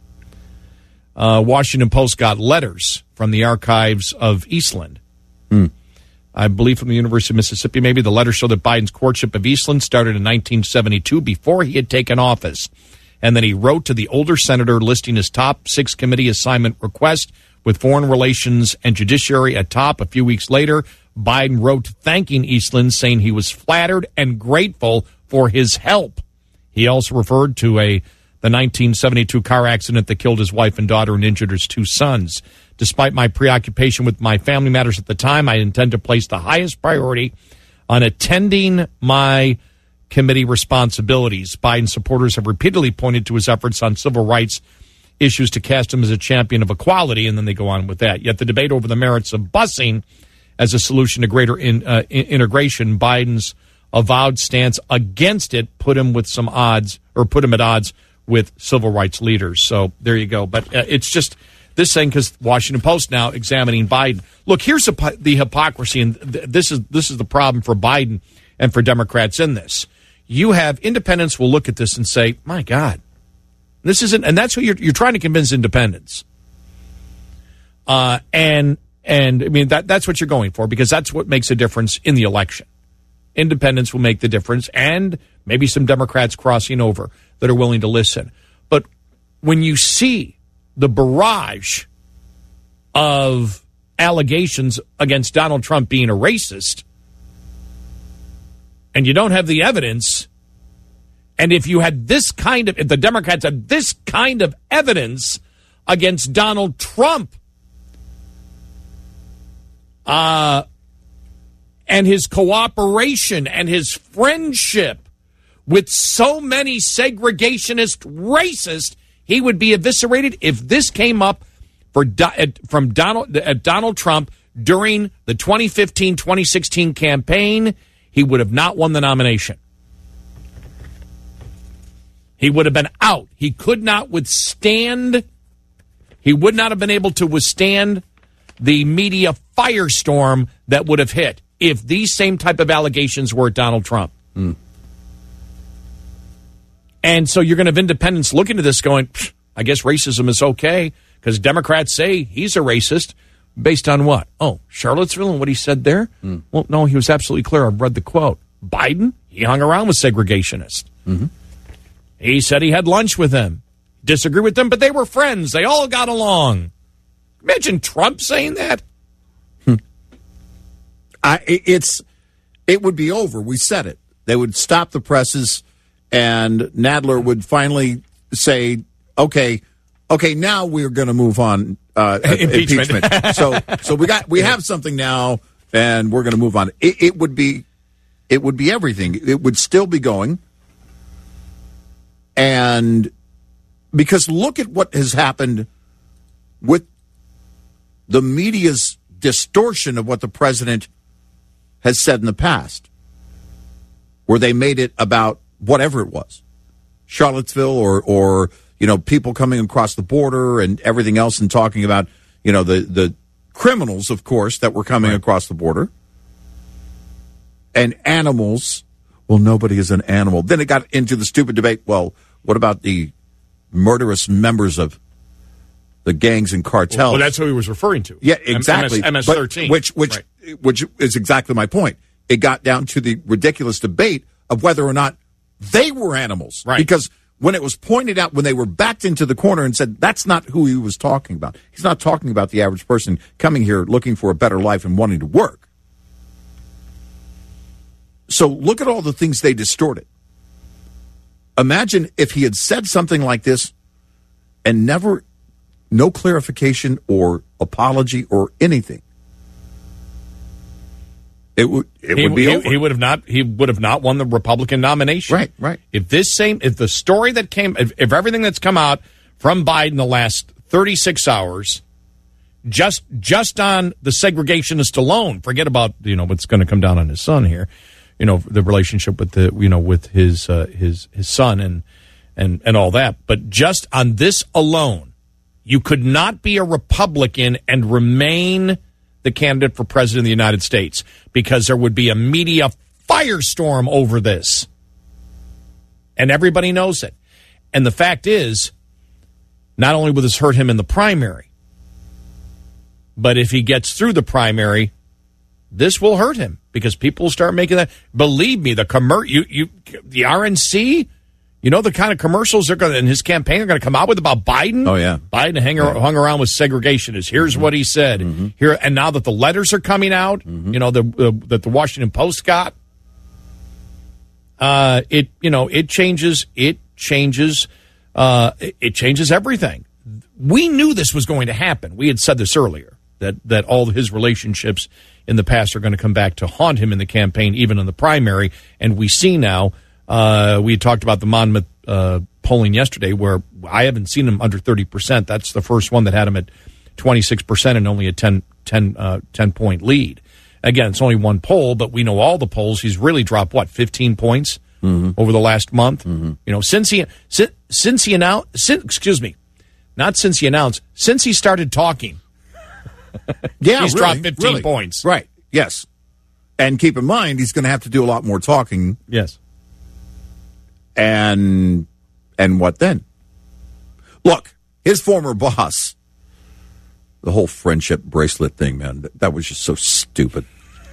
Uh, Washington Post got letters from the archives of Eastland. Hmm. I believe from the University of Mississippi, maybe. The letters show that Biden's courtship of Eastland started in nineteen seventy-two, before he had taken office. And then he wrote to the older senator listing his top six committee assignment request, with foreign relations and judiciary at top. A few weeks later, Biden wrote thanking Eastland, saying he was flattered and grateful for his help. He also referred to a the nineteen seventy-two car accident that killed his wife and daughter and injured his two sons. Despite my preoccupation with my family matters at the time, I intend to place the highest priority on attending my committee responsibilities. Biden supporters have repeatedly pointed to his efforts on civil rights issues to cast him as a champion of equality, and then they go on with that. Yet the debate over the merits of busing as a solution to greater in, uh, integration, Biden's avowed stance against it put him with some odds, or put him at odds with civil rights leaders. So there you go. But uh, it's just this thing, because Washington Post now examining Biden. Look, here's the, the hypocrisy, and th- this is this is the problem for Biden and for Democrats in this. You have independents will look at this and say, "My God, this isn't," and that's who you're you're trying to convince independents. Uh, and and I mean that that's what you're going for, because that's what makes a difference in the election. Independents will make the difference, and maybe some Democrats crossing over that are willing to listen. But when you see the barrage of allegations against Donald Trump being a racist, and you don't have the evidence, and if you had this kind of, if the Democrats had this kind of evidence against Donald Trump, uh, and his cooperation and his friendship with so many segregationist racists, he would be eviscerated. If this came up for from Donald uh, Donald Trump during the twenty fifteen twenty sixteen campaign, he would have not won the nomination. He would have been out. He could not withstand, he would not have been able to withstand the media firestorm that would have hit if these same type of allegations were at Donald Trump. Mm. And so you're going to have independents look into this going, I guess racism is okay because Democrats say he's a racist. Based on what? Oh, Charlottesville and what he said there? Mm. Well, no, he was absolutely clear. I've read the quote. Biden, he hung around with segregationists. Mm-hmm. He said he had lunch with them. Disagree with them, but they were friends. They all got along. Imagine Trump saying that. Hmm. I, it's, it would be over. We said it. They would stop the presses, and Nadler would finally say, okay, okay, now we're going to move on. Uh, impeachment. impeachment. so, so we got we have something now, and we're going to move on. It, it would be, it would be everything. It would still be going, and because look at what has happened with the media's distortion of what the president has said in the past, where they made it about whatever it was, Charlottesville or or. You know, people coming across the border and everything else and talking about, you know, the, the criminals, of course, that were coming right. across the border. And animals. Well, nobody is an animal. Then it got into the stupid debate. Well, what about the murderous members of the gangs and cartels? Well, that's what he was referring to. Yeah, exactly. M S thirteen. Which, which, right. which is exactly my point. It got down to the ridiculous debate of whether or not they were animals. Right. Because when it was pointed out, when they were backed into the corner and said, that's not who he was talking about. He's not talking about the average person coming here looking for a better life and wanting to work. So look at all the things they distorted. Imagine if he had said something like this and never, no clarification or apology or anything. It would it he, would be he, over. He would have not he would have not won the Republican nomination. Right, right. If this same if the story that came if, if everything that's come out from Biden the last thirty-six hours, just just on the segregationist alone, forget about you know what's going to come down on his son here, you know the relationship with the you know with his uh, his his son and and and all that, but just on this alone, you could not be a Republican and remain the candidate for president of the United States because there would be a media firestorm over this. And everybody knows it. And the fact is, not only will this hurt him in the primary, but if he gets through the primary, this will hurt him because people will start making that. Believe me, the commer- you, you, the R N C, you know the kind of commercials they're going in his campaign are going to come out with about Biden. Oh yeah, Biden hang, yeah. hung around with segregationists. Here's mm-hmm. what he said. Mm-hmm. Here and now that the letters are coming out, mm-hmm. you know the, the that the Washington Post got. Uh, it you know it changes it changes uh, it, it changes everything. We knew this was going to happen. We had said this earlier that that all of his relationships in the past are going to come back to haunt him in the campaign, even in the primary. And we see now. Uh, we talked about the Monmouth uh, polling yesterday where I haven't seen him under thirty percent. That's the first one that had him at twenty-six percent and only a ten, ten, uh, ten point lead. Again, it's only one poll, but we know all the polls. He's really dropped, what, fifteen points mm-hmm. over the last month? Mm-hmm. You know, since he, since, since he announced, since, excuse me, not since he announced, since he started talking. yeah, he's really, dropped fifteen really. points. Right, yes. And keep in mind, he's going to have to do a lot more talking. Yes. And and what then? Look, his former boss, the whole friendship bracelet thing, man, that, that was just so stupid.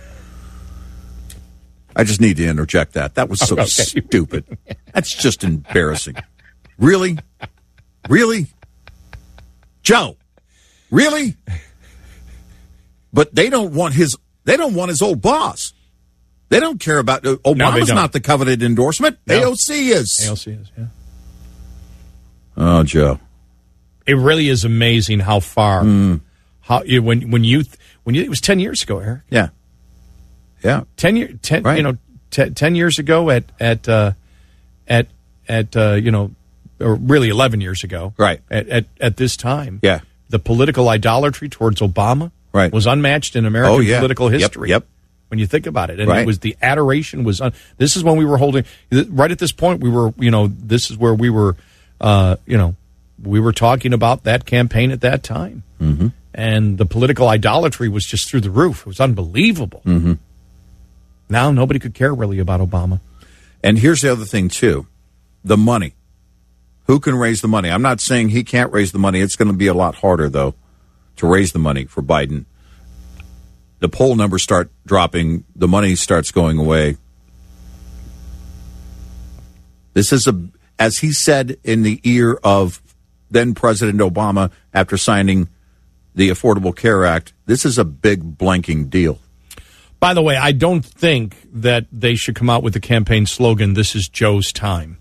I just need to interject that. That was so okay. stupid. That's just embarrassing. Really? Really? Joe, really? But they don't want his they don't want his old boss. They don't care about uh, Obama's no, not the coveted endorsement. No. A O C is. A O C is, yeah. Oh, Joe. It really is amazing how far mm. how you, when when you when you it was ten years ago, Eric. Yeah. Yeah. ten year ten right. you know t- ten years ago at at uh, at at uh, you know or really eleven years ago. Right. At at, at this time. Yeah. The political idolatry towards Obama right. was unmatched in American oh, yeah. political history. Yep. yep. when you think about it. And Right. it was the adoration was on. This is when we were holding, right at this point, we were, you know, this is where we were, uh, you know, we were talking about that campaign at that time. Mm-hmm. And the political idolatry was just through the roof. It was unbelievable. Mm-hmm. Now nobody could care really about Obama. And here's the other thing, too. The money. Who can raise the money? I'm not saying he can't raise the money. It's going to be a lot harder, though, to raise the money for Biden. The poll numbers start dropping. The money starts going away. This is, a, as he said in the ear of then-President Obama after signing the Affordable Care Act, this is a big blanking deal. By the way, I don't think that they should come out with the campaign slogan, "This is Joe's time."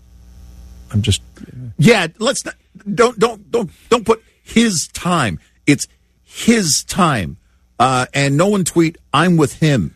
I'm just... Yeah, let's not, don't don't don't don't put his time. It's his time. Uh, and no one tweet, "I'm with him."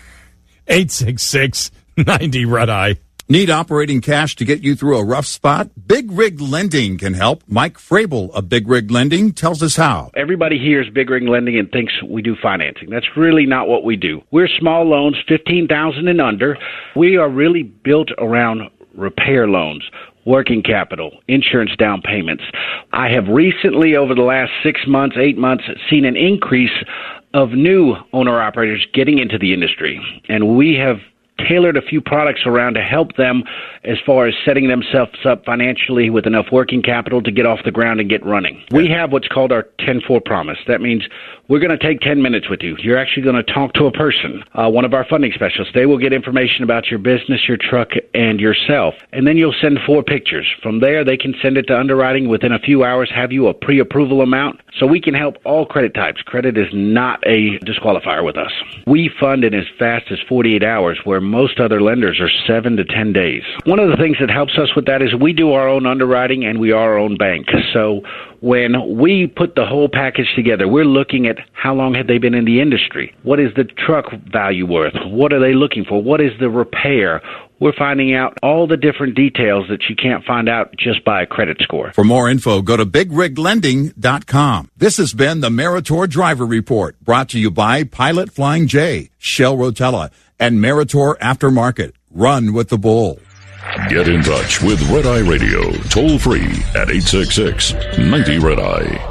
eight six six, ninety Red Eye. Need operating cash to get you through a rough spot? Big Rig Lending can help. Mike Frable of Big Rig Lending tells us how. Everybody hears Big Rig Lending and thinks we do financing. That's really not what we do. We're small loans, fifteen thousand dollars and under. We are really built around repair loans, working capital, insurance down payments. I have recently, over the last six months, eight months, seen an increase of new owner-operators getting into the industry. And we have tailored a few products around to help them as far as setting themselves up financially with enough working capital to get off the ground and get running. We have what's called our ten four promise. That means we're going to take ten minutes with you. You're actually going to talk to a person, uh, one of our funding specialists. They will get information about your business, your truck, and yourself. And then you'll send four pictures. From there, they can send it to underwriting within a few hours, have you a pre-approval amount. So we can help all credit types. Credit is not a disqualifier with us. We fund in as fast as forty-eight hours, where most other lenders are seven to ten days. One of the things that helps us with that is we do our own underwriting and we are our own bank. So when we put the whole package together, we're looking at how long have they been in the industry? What is the truck value worth? What are they looking for? What is the repair? We're finding out all the different details that you can't find out just by a credit score. For more info, go to big rig lending dot com. This has been the Meritor Driver Report, brought to you by Pilot Flying J, Shell Rotella, and Meritor Aftermarket. Run with the bull. Get in touch with Red Eye Radio, toll free at eight six six, ninety Red Eye.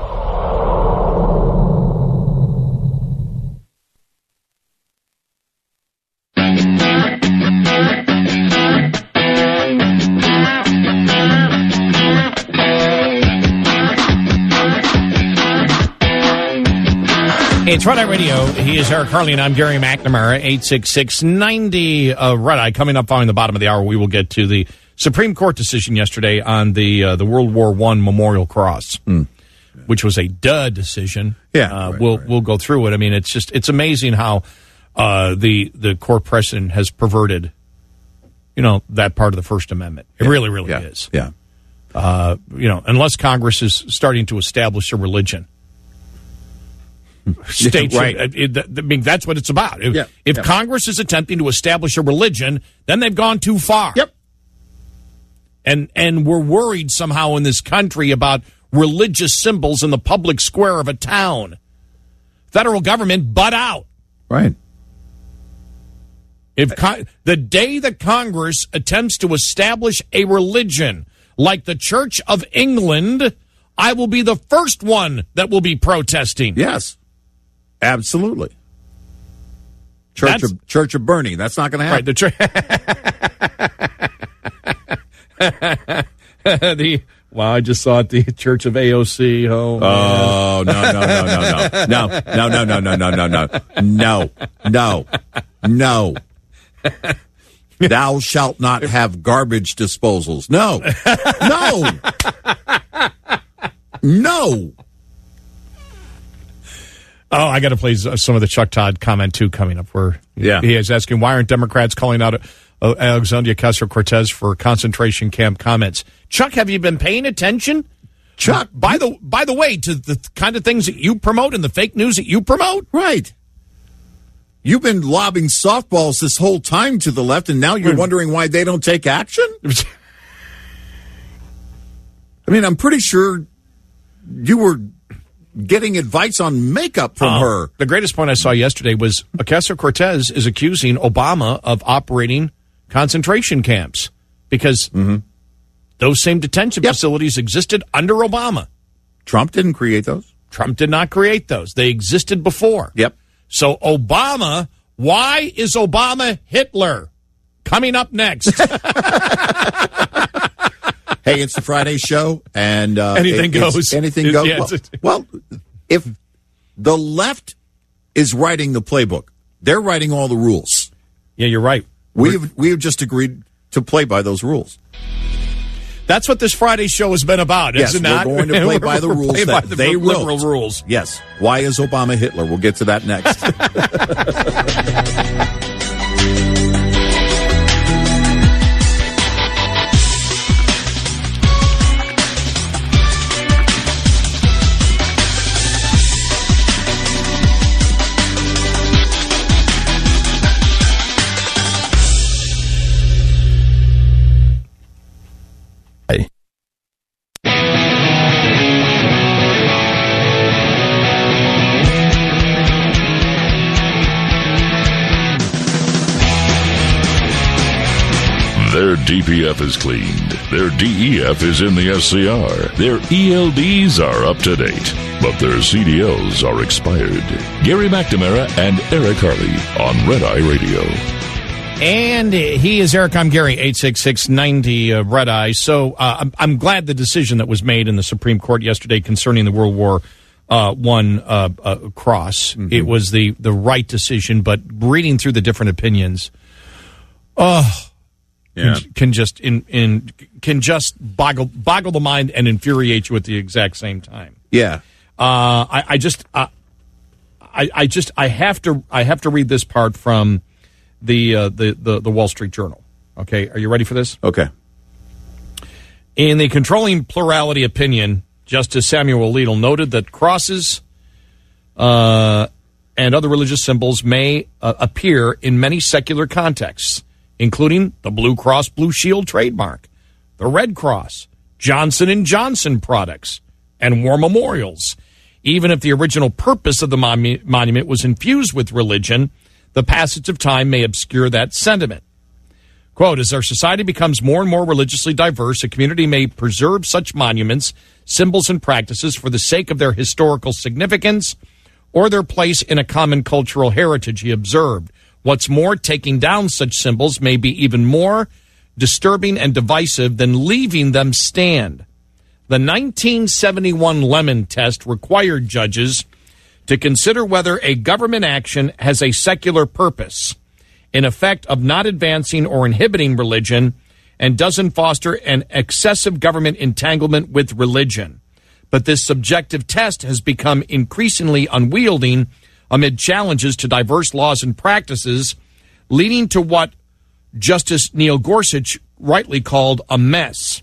It's Red Eye Radio. He is Eric Harley, and I'm Gary McNamara. eight six six, ninety uh, Red Eye. Coming up following the bottom of the hour, we will get to the Supreme Court decision yesterday on the uh, the World War One Memorial Cross, mm. which was a dud decision. Yeah, uh, right, we'll right. we'll go through it. I mean, it's just it's amazing how uh, the the court precedent has perverted, you know, that part of the First Amendment. It yeah. really, really yeah. is. Yeah. Uh, you know, unless Congress is starting to establish a religion. State yeah, right. should, it, it, I mean, that's what it's about. If, yeah, if yeah. Congress is attempting to establish a religion, then they've gone too far. Yep. And and we're worried somehow in this country about religious symbols in the public square of a town. Federal government, butt out. Right. If con- the day that Congress attempts to establish a religion like the Church of England, I will be the first one that will be protesting. Yes. Absolutely. Church That's, of Church of Bernie. That's not going to happen. Right. The, church. the well, I just saw it. The Church of A O C. Oh, oh no no no no no no no no no no no no no no no. Thou shalt not have garbage disposals. No, no, no. Oh, I got to play some of the Chuck Todd comment, too, coming up, where yeah. he is asking, why aren't Democrats calling out uh, Alexandria Ocasio-Cortez for concentration camp comments? Chuck, have you been paying attention? Chuck, by the by the way, to the kind of things that you promote and the fake news that you promote? Right. You've been lobbing softballs this whole time to the left, and now you're wondering why they don't take action? I mean, I'm pretty sure you were getting advice on makeup from Uh, her. The greatest point I saw yesterday was Ocasio-Cortez is accusing Obama of operating concentration camps because those same detention Yep. facilities existed under Obama. Trump didn't create those. Trump did not create those. They existed before. Yep. So Obama, why is Obama Hitler? Coming up next. Hey, it's the Friday show, and uh, Anything it- it's- goes. Anything It- goes. yeah, well, it's- well, if the left is writing the playbook, they're writing all the rules. Yeah, you're right. We've we've just agreed to play by those rules. That's what this Friday show has been about, Yes, is it we're not? going to play by the We're rules playing that by the they liberal wrote. rules. Yes. Why is Obama Hitler? We'll get to that next. Their D P F is cleaned. Their D E F is in the S C R. Their E L Ds are up to date. But their C D Os are expired. Gary McNamara and Eric Harley on Red Eye Radio. And he is Eric. I'm Gary, eight six six, ninety uh, Red Eye. So uh, I'm, I'm glad the decision that was made in the Supreme Court yesterday concerning the World War uh, One uh, uh, cross, mm-hmm. It was the, the right decision, but reading through the different opinions, oh, Yeah. can, can just in, in can just boggle boggle the mind and infuriate you at the exact same time. Yeah. Uh, I, I just uh, I, I just I have to I have to read this part from the, uh, the the the Wall Street Journal. Okay, are you ready for this? Okay. In the controlling plurality opinion, Justice Samuel Alito noted that crosses uh, and other religious symbols may uh, appear in many secular contexts, including the Blue Cross Blue Shield trademark, the Red Cross, Johnson and Johnson products, and war memorials. Even if the original purpose of the monu- monument was infused with religion, the passage of time may obscure that sentiment. Quote, as our society becomes more and more religiously diverse, a community may preserve such monuments, symbols, and practices for the sake of their historical significance or their place in a common cultural heritage, he observed. What's more, taking down such symbols may be even more disturbing and divisive than leaving them stand. The nineteen seventy-one Lemon Test required judges to consider whether a government action has a secular purpose, in effect of not advancing or inhibiting religion, and doesn't foster an excessive government entanglement with religion. But this subjective test has become increasingly unwielding amid challenges to diverse laws and practices, leading to what Justice Neil Gorsuch rightly called a mess.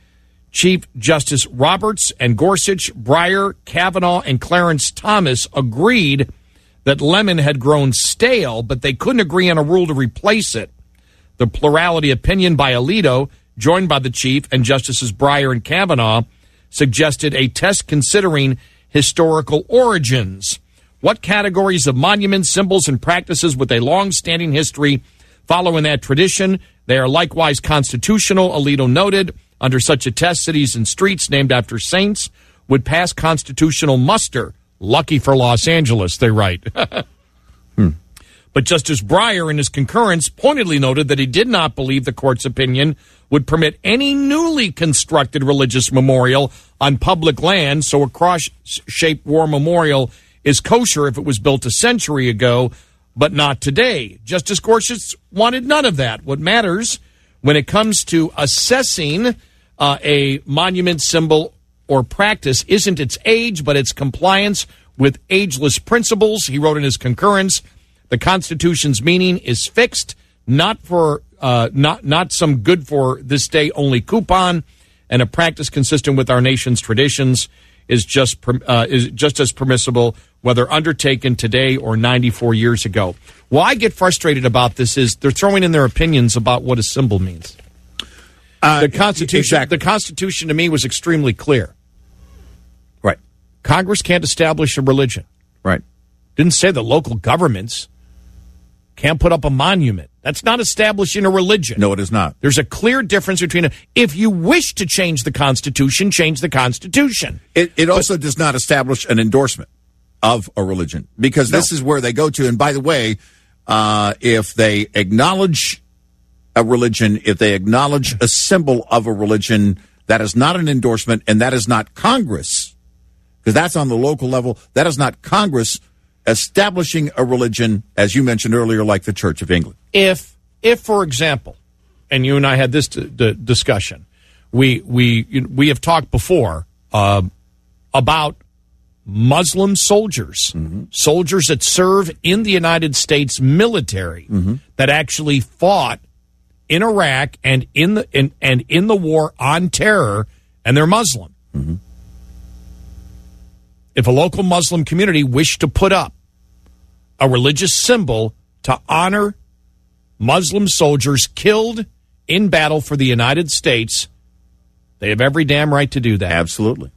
Chief Justice Roberts and Gorsuch, Breyer, Kavanaugh, and Clarence Thomas agreed that Lemon had grown stale, but they couldn't agree on a rule to replace it. The plurality opinion by Alito, joined by the Chief and Justices Breyer and Kavanaugh, suggested a test considering historical origins. What categories of monuments, symbols, and practices with a long-standing history follow in that tradition? They are likewise constitutional, Alito noted. Under such a test, cities and streets named after saints would pass constitutional muster. Lucky for Los Angeles, they write. hmm. But Justice Breyer, in his concurrence, pointedly noted that he did not believe the court's opinion would permit any newly constructed religious memorial on public land, so a cross-shaped war memorial is kosher if it was built a century ago, but not today. Justice Gorsuch wanted none of that. What matters when it comes to assessing uh, a monument, symbol, or practice isn't its age, but its compliance with ageless principles. He wrote in his concurrence, the Constitution's meaning is fixed, not for uh, not not some good for this day only coupon, and a practice consistent with our nation's traditions is just uh, is just as permissible whether undertaken today or ninety-four years ago. Why I get frustrated about this is they're throwing in their opinions about what a symbol means. Uh, the Constitution, exactly. the Constitution to me was extremely clear. Right. Congress can't establish a religion. Right. Didn't say the local governments can't put up a monument. That's not establishing a religion. No, it is not. There's a clear difference between a, if you wish to change the Constitution, change the Constitution. It, it also but, does not establish an endorsement of a religion, because this no. is where they go to. And by the way, uh, if they acknowledge a religion, if they acknowledge a symbol of a religion, that is not an endorsement, and that is not Congress, because that's on the local level. That is not Congress establishing a religion, as you mentioned earlier, like the Church of England. If, if for example, and you and I had this d- d- discussion, we we we have talked before uh, about Muslim soldiers, mm-hmm. soldiers that serve in the United States military, mm-hmm. that actually fought in Iraq and in the in, and in the war on terror, and they're Muslim. Mm-hmm. If a local Muslim community wished to put up a religious symbol to honor Muslim soldiers killed in battle for the United States, they have every damn right to do that. Absolutely.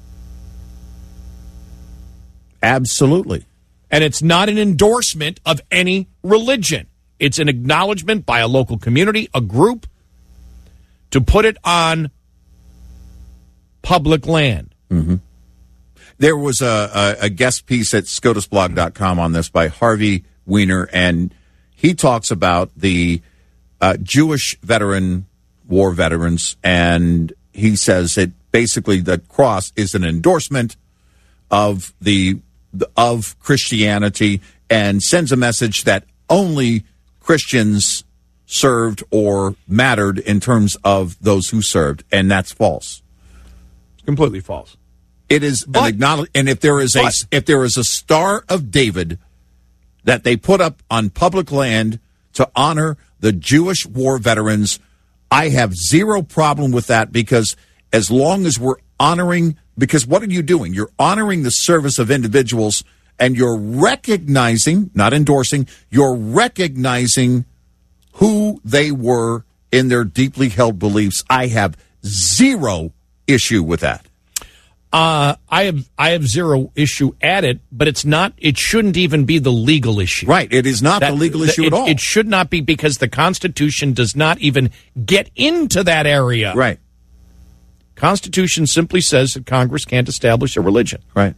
Absolutely. And it's not an endorsement of any religion. It's an acknowledgement by a local community, a group, to put it on public land. Mm-hmm. There was a, a, a guest piece at scotus blog dot com on this by Harvey Weiner, and he talks about the uh, Jewish veteran, war veterans, and he says that basically the cross is an endorsement of the of Christianity and sends a message that only Christians served or mattered in terms of those who served, and that's false. It's completely false. It is but, an acknowledge, and if there is a but, if there is a Star of David that they put up on public land to honor the Jewish war veterans, I have zero problem with that, because as long as we're honoring, because what are you doing? You're honoring the service of individuals, and you're recognizing, not endorsing, you're recognizing who they were in their deeply held beliefs. I have zero issue with that. Uh, I have I have zero issue at it, but it's not. It shouldn't even be the legal issue. Right. It is not that, the legal issue it, at all. It should not be, because the Constitution does not even get into that area. Right. Constitution simply says that Congress can't establish a religion. Right.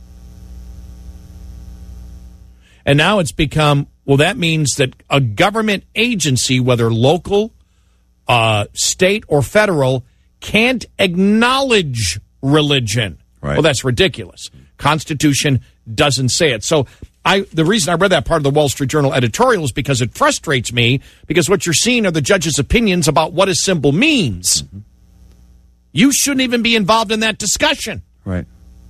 And now it's become, well, that means that a government agency, whether local, uh, state, or federal, can't acknowledge religion. Right. Well, that's ridiculous. Constitution doesn't say it. So I, the reason I read that part of the Wall Street Journal editorial is because it frustrates me, because what you're seeing are the judge's opinions about what a symbol means. Mm-hmm. You shouldn't even be involved in that discussion. Right.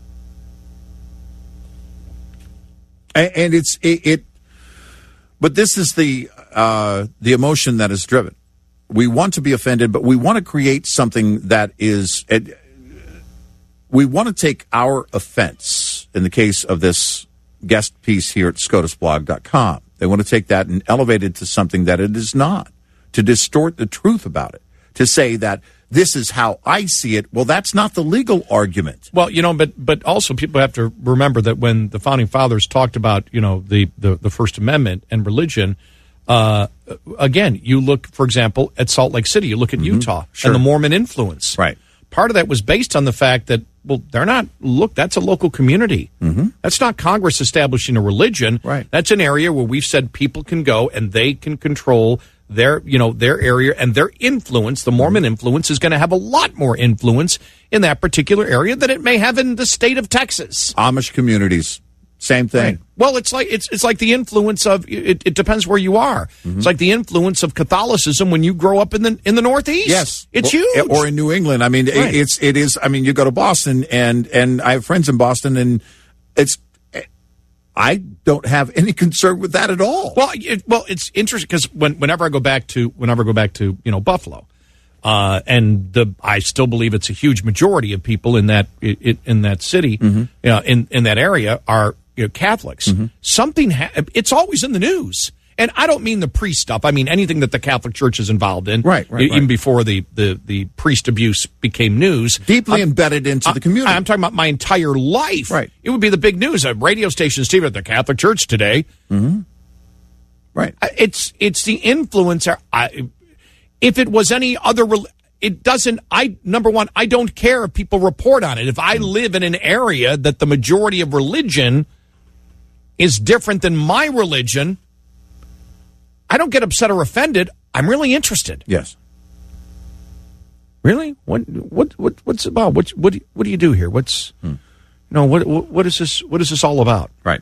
And, and it's it, it, but this is the uh, the emotion that is driven. We want to be offended, but we want to create something that is. It, we want to take our offense, in the case of this guest piece here at scotus blog dot com. They want to take that and elevate it to something that it is not, to distort the truth about it, to say that this is how I see it. Well, that's not the legal argument. Well, you know, but but also people have to remember that when the Founding Fathers talked about, you know, the, the, the First Amendment and religion, uh, again, you look, for example, at Salt Lake City, you look at mm-hmm. Utah Sure. and the Mormon influence. Right. Part of that was based on the fact that, well, they're not, look, that's a local community. Mm-hmm. That's not Congress establishing a religion. Right. That's an area where we've said people can go and they can control their, you know, their area and their influence. The Mormon mm-hmm. influence is going to have a lot more influence in that particular area than it may have in the state of Texas. Amish communities, same thing. Right. Well, it's like it's it's like the influence of it, it depends where you are. Mm-hmm. It's like the influence of Catholicism when you grow up in the in the Northeast. Yes, it's or, huge. Or in New England. I mean, right. it, it's it is. I mean, you go to Boston, and and I have friends in Boston, and it's. I don't have any concern with that at all. Well, it, well, it's interesting because when, whenever I go back to whenever I go back to you know Buffalo, uh, and the I still believe it's a huge majority of people in that in, in that city, mm-hmm. you know, in in that area are you know, Catholics. Mm-hmm. Something ha- it's always in the news. and I don't mean the priest stuff. I mean anything that the Catholic Church is involved in. Right, right, Even right. before the, the, the priest abuse became news. Deeply I'm, embedded into the community. I'm talking about my entire life. Right. It would be the big news. A radio station, Steve, at the Catholic Church today. Mm-hmm. Right. It's it's the influencer. I, if it was any other, it doesn't. I number one, I don't care if people report on it. If I live in an area that the majority of religion is different than my religion, I don't get upset or offended. I'm really interested. Yes. Really? What what what what's it about? What what what do you do here? What's hmm. you know what, what what is this? What is this all about? Right.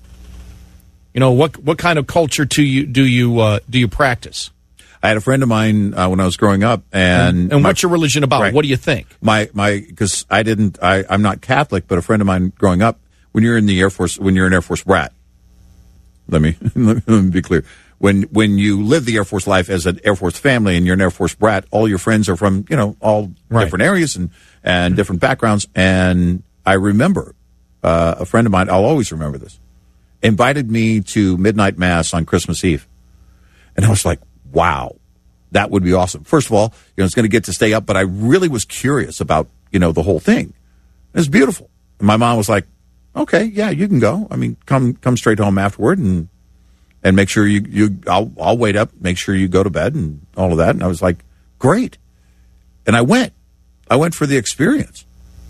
You know what what kind of culture do you do you uh, do you practice? I had a friend of mine uh, when I was growing up, and and, and my, what's your religion about? Right. What do you think? My my because I didn't I I'm not Catholic, but a friend of mine growing up, when you're in the Air Force, when you're an Air Force brat, let me let me be clear. When when you live the Air Force life as an Air Force family and you're an Air Force brat, all your friends are from you know all right. different areas and and mm-hmm. different backgrounds. And I remember uh, a friend of mine. I'll always remember this. Invited me to midnight mass on Christmas Eve. And I was like, wow, that would be awesome. First of all, you know, it's going to get to stay up, but I really was curious about, you know, the whole thing. It was beautiful. And my mom was like, okay, yeah, you can go. I mean, come, come straight home afterward and, and make sure you, you, I'll, I'll wait up, make sure you go to bed and all of that. And I was like, great. And I went, I went for the experience.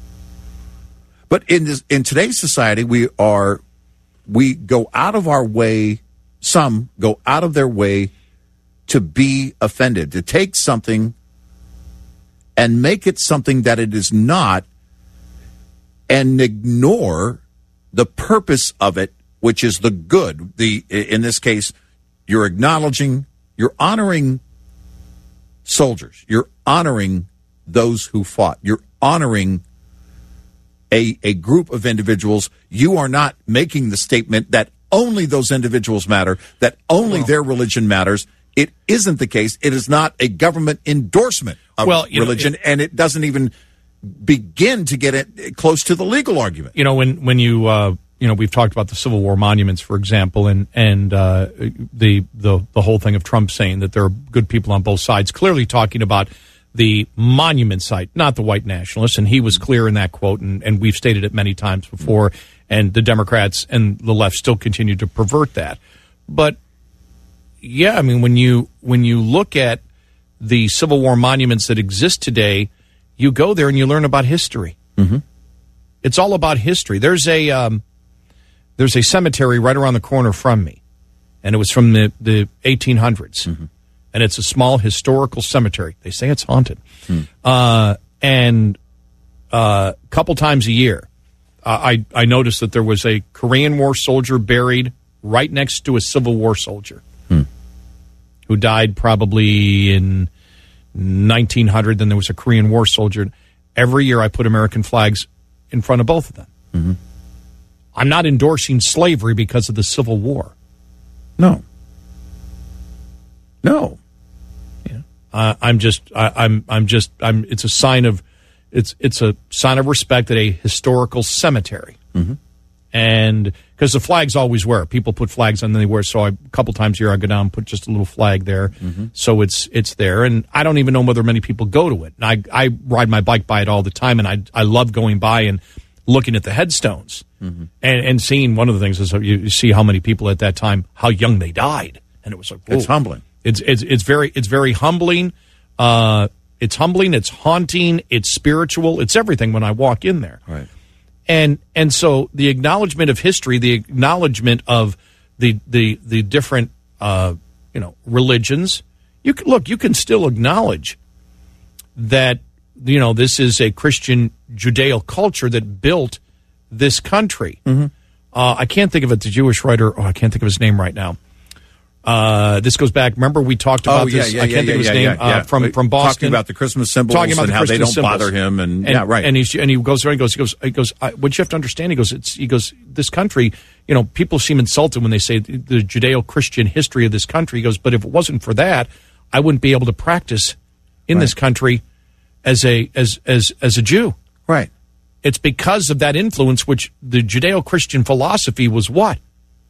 But in this, in today's society, we are, we go out of our way, some go out of their way to be offended, to take something and make it something that it is not and ignore the purpose of it, which is the good. The in this case, you're acknowledging, you're honoring soldiers. You're honoring those who fought. You're honoring A, a group of individuals. You are not making the statement that only those individuals matter, that only well, their religion matters. It isn't the case. It is not a government endorsement of well, religion, know, it, and it doesn't even begin to get it close to the legal argument. You know, when, when you, uh, you know, we've talked about the Civil War monuments, for example, and, and uh, the, the, the whole thing of Trump saying that there are good people on both sides, clearly talking about the monument site, not the white nationalists, and he was clear in that quote, and, and we've stated it many times before, and the Democrats and the left still continue to pervert that. But, yeah, I mean, when you when you look at the Civil War monuments that exist today, you go there and you learn about history. Mm-hmm. It's all about history. There's a um, there's a cemetery right around the corner from me, and it was from the, the eighteen hundreds. Mm-hmm. And it's a small historical cemetery. They say it's haunted. Hmm. Uh, and a uh, couple times a year, uh, I, I noticed that there was a Korean War soldier buried right next to a Civil War soldier hmm. who died probably in nineteen hundred. Then there was a Korean War soldier. Every year I put American flags in front of both of them. Mm-hmm. I'm not endorsing slavery because of the Civil War. No. No. Uh, I'm just, I, I'm, I'm just, I'm. It's a sign of, it's, it's a sign of respect at a historical cemetery, mm-hmm. and because the flags always wear. People put flags on, and they wear. So I, a couple times a year, I go down and put just a little flag there, mm-hmm. so it's, it's there. And I don't even know whether many people go to it. And I, I ride my bike by it all the time, and I, I love going by and looking at the headstones, mm-hmm. and and seeing. One of the things is you, you see how many people at that time, how young they died, and it was like, whoa. It's humbling. It's it's it's very it's very humbling. Uh, it's humbling. It's haunting. It's spiritual. It's everything when I walk in there. Right. And and so the acknowledgement of history, the acknowledgement of the the the different uh, you know religions. You can, look. You can still acknowledge that you know this is a Christian Judeo culture that built this country. Mm-hmm. Uh, I can't think of it. The Jewish writer. Oh, I can't think of his name right now. Uh, this goes back. Remember, we talked about oh, yeah, this. Yeah, I can't yeah, think yeah, of his yeah, name yeah, yeah. Uh, from from Boston. Talking about the Christmas symbols talking about and the how Christmas they don't symbols. bother him, and, and yeah, right. And he and he goes there and he goes. He goes. He goes. I, what you have to understand. He goes. It's. He goes. This country. You know, people seem insulted when they say the, the Judeo-Christian history of this country. He goes. But if it wasn't for that, I wouldn't be able to practice in right. this country as a as as as a Jew. Right. It's because of that influence, which the Judeo-Christian philosophy was what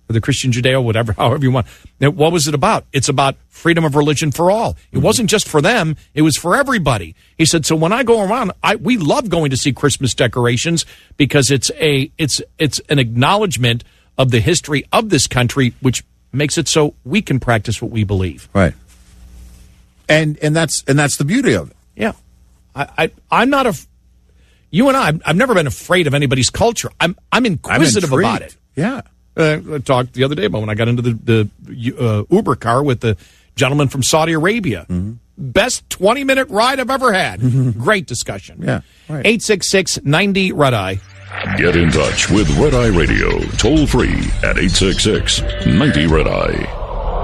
or the Christian Judeo, whatever, however you want. Now, what was it about? It's about freedom of religion for all. It mm-hmm. wasn't just for them. It was for everybody. He said, so when I go around, I, we love going to see Christmas decorations because it's a it's it's an acknowledgement of the history of this country, which makes it so we can practice what we believe. Right. And and that's and that's the beauty of it. Yeah. I, I I'm not a you and I I've never been afraid of anybody's culture. I'm I'm inquisitive I'm about it. Yeah. Uh, I talked the other day about when I got into the, the uh, Uber car with the gentleman from Saudi Arabia. Mm-hmm. Best twenty-minute ride I've ever had. Mm-hmm. Great discussion. Yeah, right. eight six six, ninety, Red Eye. Get in touch with Red Eye Radio, toll free at eight six six, ninety, Red Eye.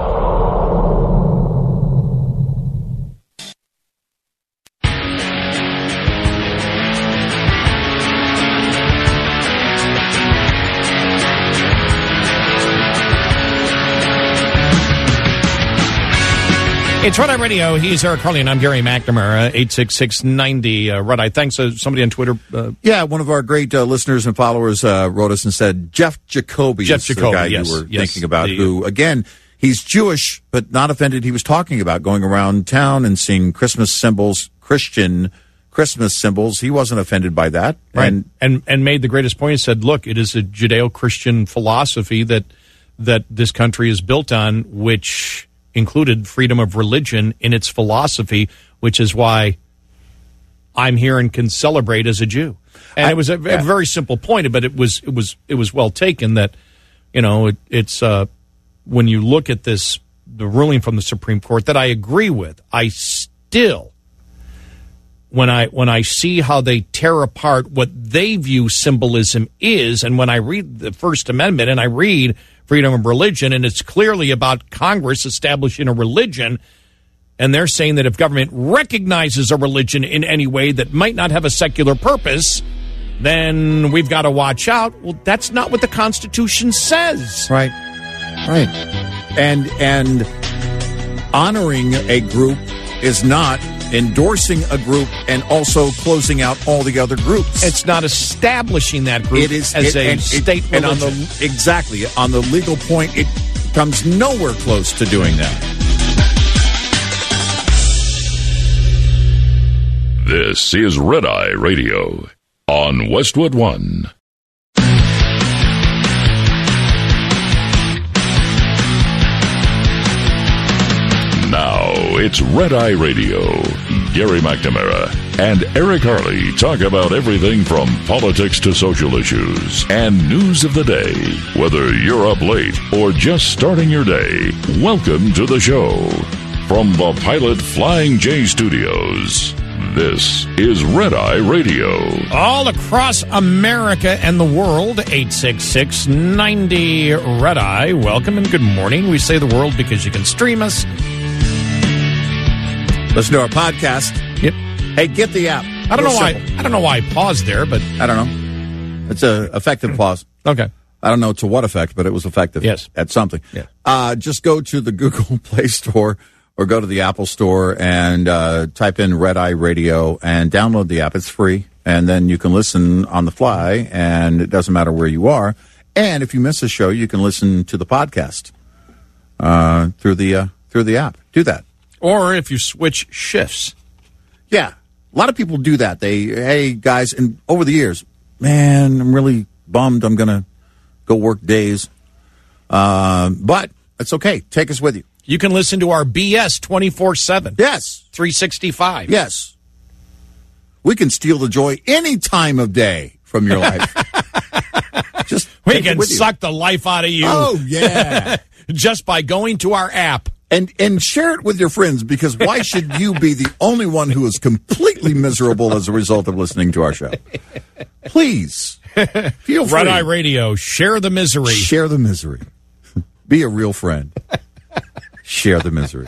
It's Red Eye Radio. He's Eric Harley, and I'm Gary McNamara. eight six six, ninety, uh, Red Eye. Thanks. Uh, somebody on Twitter. Uh, yeah, one of our great uh, listeners and followers uh, wrote us and said Jeff Jacoby Jeff is Jacoby, the guy yes, you were yes, thinking about, the, who, again, he's Jewish, but not offended. He was talking about going around town and seeing Christmas symbols, Christian Christmas symbols. He wasn't offended by that. Right. And, and, and made the greatest point. He said, look, it is a Judeo-Christian philosophy that that this country is built on, which included freedom of religion in its philosophy, which is why I'm here and can celebrate as a Jew. And I, it was a, yeah. a very simple point, but it was it was it was well taken. That you know it, it's uh, when you look at this the ruling from the Supreme Court that I agree with. I still when I when I see how they tear apart what they view symbolism is, and when I read the First Amendment and I read freedom of religion, and it's clearly about Congress establishing a religion, and they're saying that if government recognizes a religion in any way that might not have a secular purpose, then we've got to watch out. Well, that's not what the Constitution says. Right, right. And and honoring a group is not endorsing a group and also closing out all the other groups. It's not establishing that group it is, as it, a and, state it, religion. And on the, exactly. On the legal point, it comes nowhere close to doing that. This is Red Eye Radio on Westwood One. Now it's Red Eye Radio. Gary McNamara and Eric Harley talk about everything from politics to social issues and news of the day. Whether you're up late or just starting your day, welcome to the show. From the Pilot Flying J Studios, this is Red Eye Radio. All across America and the world, eight six six, ninety, Red Eye. Welcome and good morning. We say the world because you can stream us. Listen to our podcast. Yep. Hey, get the app. I don't Real know simple. why. I don't know why I paused there, but I don't know. It's a effective pause. Okay. I don't know to what effect, but it was effective. Yes. At something. Yeah. Uh, just go to the Google Play Store or go to the Apple Store and uh, type in Red Eye Radio and download the app. It's free, and then you can listen on the fly, and it doesn't matter where you are. And if you miss a show, you can listen to the podcast uh, through the uh, through the app. Do that. Or if you switch shifts. Yeah. A lot of people do that. They, hey, guys, and over the years, man, I'm really bummed I'm going to go work days. Uh, but it's okay. Take us with you. You can listen to our B S twenty-four seven. Yes. three sixty-five. Yes. We can steal the joy any time of day from your life. Just we can suck the life out of you. Oh, yeah. Just by going to our app. And and share it with your friends, because why should you be the only one who is completely miserable as a result of listening to our show? Please, feel free. Red Eye Radio, share the misery. Share the misery. Be a real friend. Share the misery.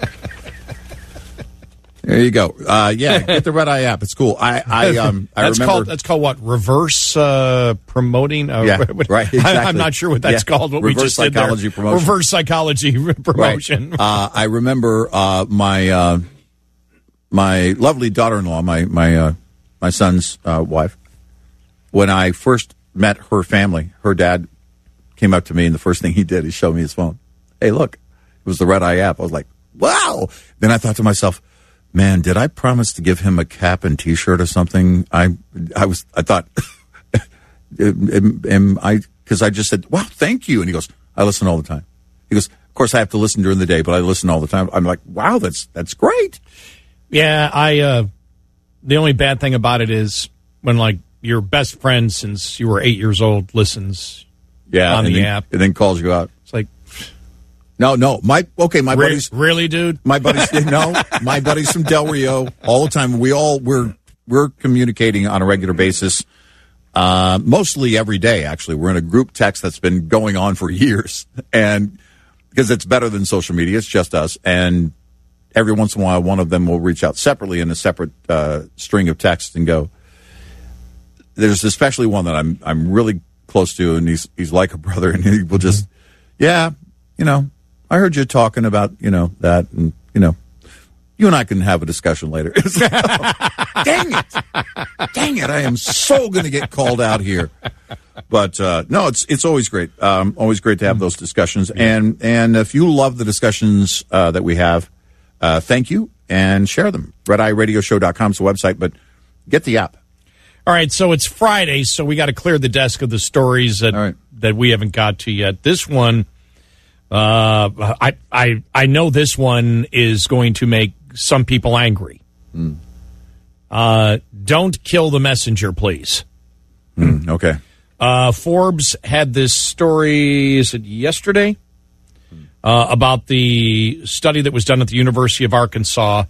There you go. Uh, yeah, get the Red Eye app. It's cool. I, I, um, I that's remember. Called, that's called what? Reverse uh, promoting? Uh, yeah, right. Exactly. I, I'm not sure what that's yeah. called. What Reverse we just psychology did there. promotion. Reverse psychology promotion. Right. Uh, I remember uh, my uh, my lovely daughter-in-law, my my uh, my son's uh, wife. When I first met her family, her dad came up to me, and the first thing he did, he showed me his phone. Hey, look, it was the Red Eye app. I was like, wow. Then I thought to myself, man, did I promise to give him a cap and T-shirt or something? I, I was, I thought, am, am I? Because I just said, wow, thank you. And he goes, I listen all the time. He goes, of course, I have to listen during the day, but I listen all the time. I'm like, wow, that's that's great. Yeah, I. Uh, the only bad thing about it is when like your best friend since you were eight years old listens. Yeah, on and the then, app, and then calls you out. It's like, no, no, my okay, my re- buddies, really, dude. My buddies, no, my buddies from Del Rio, all the time. We all we're we're communicating on a regular basis. Uh, mostly every day, actually. We're in a group text that's been going on for years. And because it's better than social media, it's just us. And every once in a while, one of them will reach out separately in a separate uh, string of texts and go, there's especially one that I'm I'm really close to, and he's he's like a brother, and he will just, yeah, you know, I heard you talking about, you know, that, and, you know, you and I can have a discussion later. Dang it. Dang it. I am so going to get called out here. But, uh, no, it's it's always great. Um, always great to have those discussions. And and if you love the discussions uh, that we have, uh, thank you, and share them. red eye radio show dot com is the website, but get the app. All right, so it's Friday, so we got to clear the desk of the stories that, right. that we haven't got to yet. This one, uh, I, I, I know this one is going to make some people angry. Mm. Uh, don't kill the messenger, please. Mm, okay. Uh, Forbes had this story, is it yesterday? Uh, about the study that was done at the University of Arkansas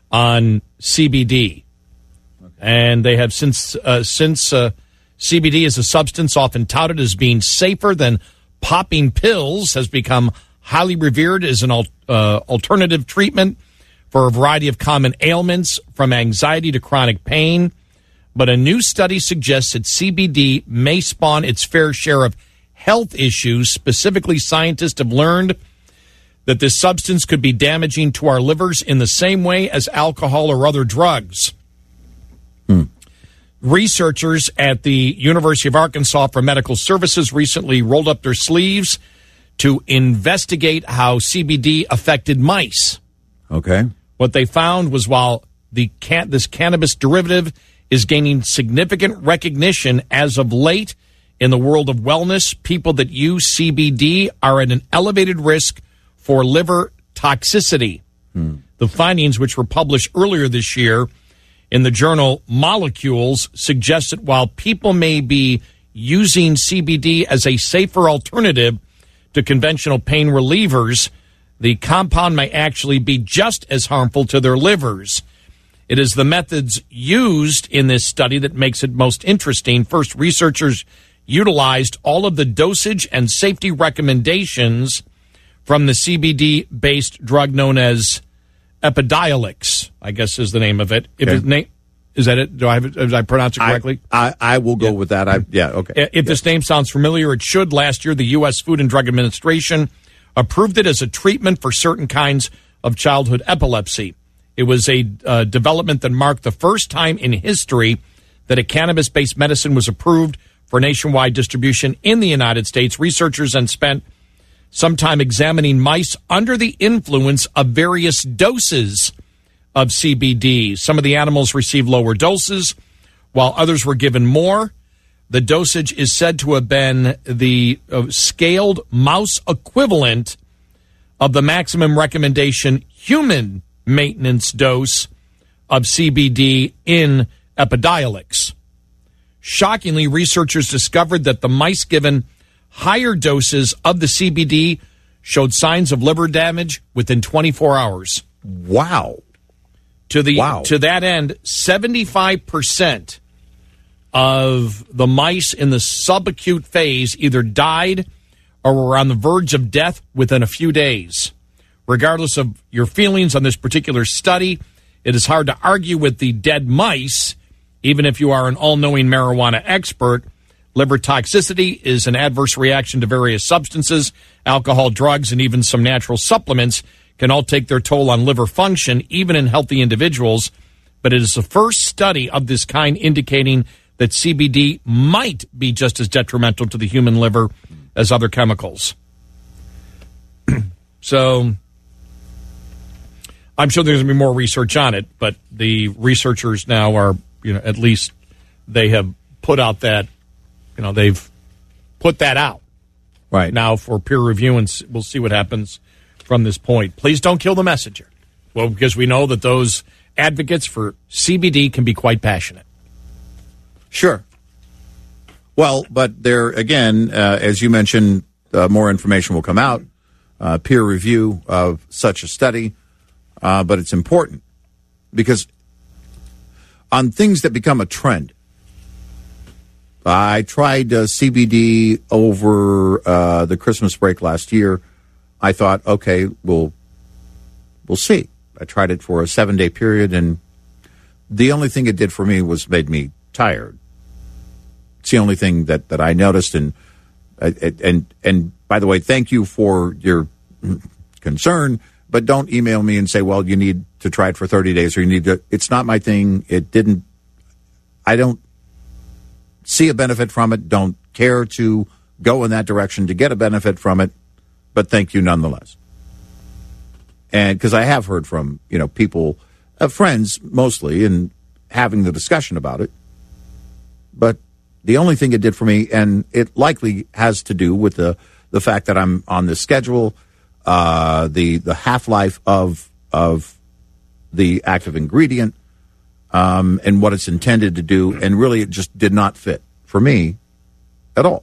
on C B D. Okay. And they have since, uh, since uh, C B D is a substance often touted as being safer than popping pills, has become highly revered as an al- uh, alternative treatment for a variety of common ailments, from anxiety to chronic pain. But a new study suggests that C B D may spawn its fair share of health issues. Specifically, scientists have learned that this substance could be damaging to our livers in the same way as alcohol or other drugs. Hmm. Researchers at the University of Arkansas for Medical Services recently rolled up their sleeves to investigate how C B D affected mice. Okay. What they found was while the can- this cannabis derivative is gaining significant recognition as of late in the world of wellness, people that use C B D are at an elevated risk for liver toxicity. Hmm. The findings, which were published earlier this year in the journal Molecules, suggest that while people may be using C B D as a safer alternative to conventional pain relievers, the compound may actually be just as harmful to their livers. It is the methods used in this study that makes it most interesting. First, researchers utilized all of the dosage and safety recommendations from the C B D-based drug known as Epidiolex, I guess is the name of it. If okay. it's name, is that it? Do I have it? Did I pronounce it correctly? I, I, I will go yeah. with that. I, yeah, okay. If yeah. this name sounds familiar, it should. Last year, the U S Food and Drug Administration approved it as a treatment for certain kinds of childhood epilepsy. It was a uh, development that marked the first time in history that a cannabis-based medicine was approved for nationwide distribution in the United States. Researchers then spent some time examining mice under the influence of various doses of C B D. Some of the animals received lower doses, while others were given more. The dosage is said to have been the uh, scaled mouse equivalent of the maximum recommendation human maintenance dose of C B D in Epidiolex. Shockingly, researchers discovered that the mice given higher doses of the C B D showed signs of liver damage within twenty-four hours. Wow. To the wow. to that end, seventy-five percent of the mice in the subacute phase either died or were on the verge of death within a few days. Regardless of your feelings on this particular study, it is hard to argue with the dead mice, even if you are an all-knowing marijuana expert. Liver toxicity is an adverse reaction to various substances. Alcohol, drugs, and even some natural supplements can all take their toll on liver function, even in healthy individuals. But it is the first study of this kind indicating that C B D might be just as detrimental to the human liver as other chemicals. So I'm sure there's going to be more research on it, but the researchers now are, you know, at least they have put out that, you know, they've put that out right now for peer review, and we'll see what happens from this point. Please don't kill the messenger. Well, because we know that those advocates for C B D can be quite passionate. Sure. Well, but there again, uh, as you mentioned, uh, more information will come out, uh, peer review of such a study, uh, but it's important because on things that become a trend, I tried uh, C B D over uh, the Christmas break last year. I thought, okay, we'll we'll see. I tried it for a seven-day period, and the only thing it did for me was made me tired. It's the only thing that, that I noticed. And and and by the way, thank you for your concern, but don't email me and say, well, you need to try it for thirty days, or you need to. It's not my thing. It didn't. I don't see a benefit from it, don't care to go in that direction to get a benefit from it, but thank you nonetheless. And because I have heard from, you know, people, uh, friends mostly, and having the discussion about it. But the only thing it did for me, and it likely has to do with the, the fact that I'm on this schedule, uh, the the half-life of of the active ingredient, Um, and what it's intended to do, and really it just did not fit for me at all.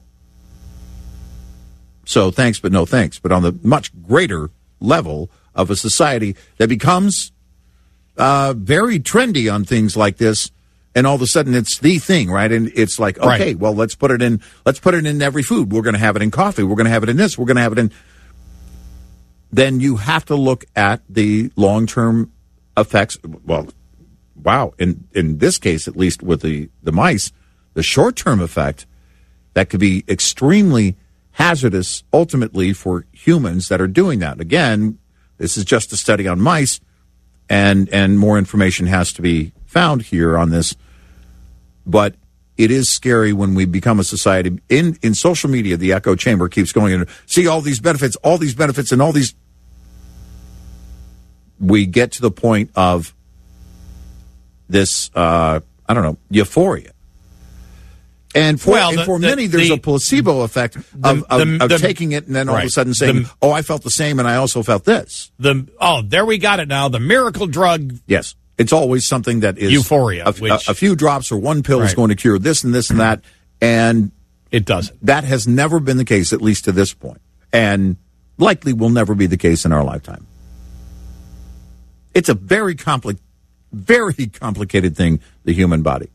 So thanks, but no thanks. But on the much greater level of a society that becomes uh, very trendy on things like this, and all of a sudden it's the thing, right? And it's like, okay, right. well, let's put it in. Let's put it in every food. We're going to have it in coffee. We're going to have it in this. We're going to have it in. Then you have to look at the long-term effects. Well. Wow, in in this case, at least with the, the mice, the short-term effect that could be extremely hazardous ultimately for humans that are doing that. Again, this is just a study on mice, and and more information has to be found here on this. But it is scary when we become a society. In, in social media, the echo chamber keeps going in. See all these benefits, all these benefits, and all these. We get to the point of this, uh, I don't know, euphoria. And for, well, and the, for the, many, there's the, a placebo effect of, the, of, the, of the, taking it and then all right. of a sudden saying, the, oh, I felt the same and I also felt this. The Oh, there we got it now. The miracle drug. Yes. It's always something that is euphoria. A, which, a, a few drops or one pill right. is going to cure this and this and that. And it doesn't. That has never been the case, at least to this point. And likely will never be the case in our lifetime. It's a very complex. Very complicated thing, the human body.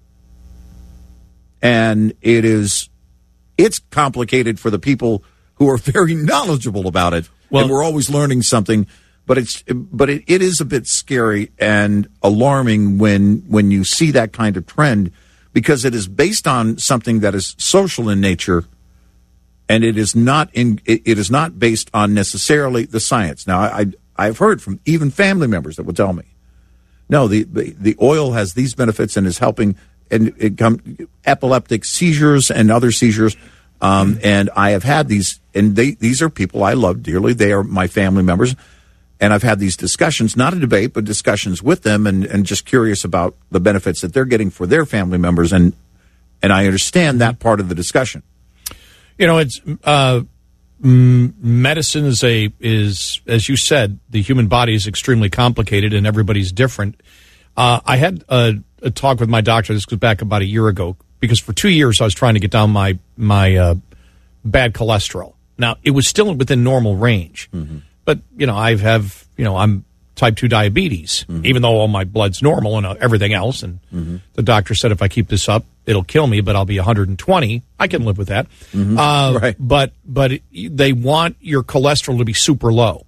And it is, it's complicated for the people who are very knowledgeable about it. Well, and we're always learning something, but it's, but it, it is a bit scary and alarming when, when you see that kind of trend, because it is based on something that is social in nature, and it is not in, it, it is not based on necessarily the science. Now, I, I've heard from even family members that will tell me, no, the, the, the oil has these benefits and is helping, and it come epileptic seizures and other seizures. Um, mm-hmm. And I have had these, and they, these are people I love dearly. They are my family members. And I've had these discussions, not a debate, but discussions with them, and, and just curious about the benefits that they're getting for their family members. And, and I understand that part of the discussion. You know, it's, uh, medicine is a is as you said, the human body is extremely complicated and everybody's different. Uh, I had a, a talk with my doctor. This goes back about a year ago, because for two years I was trying to get down my my uh, bad cholesterol. Now it was still within normal range, mm-hmm. but you know I have you know I'm type two diabetes, mm-hmm. even though all my blood's normal and uh, everything else. And mm-hmm. the doctor said if I keep this up, it'll kill me, but I'll be one hundred twenty. I can live with that. Mm-hmm. Uh, right. But but it, they want your cholesterol to be super low.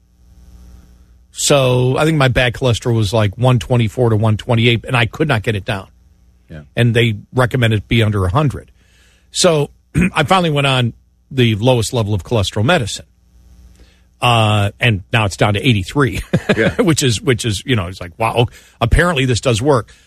So I think my bad cholesterol was like one twenty-four to one twenty-eight, and I could not get it down. Yeah. And they recommended it be under one hundred. So I finally went on the lowest level of cholesterol medicine. Uh, and now it's down to eighty-three, yeah. which is, which is, you know, it's like, wow, apparently this does work.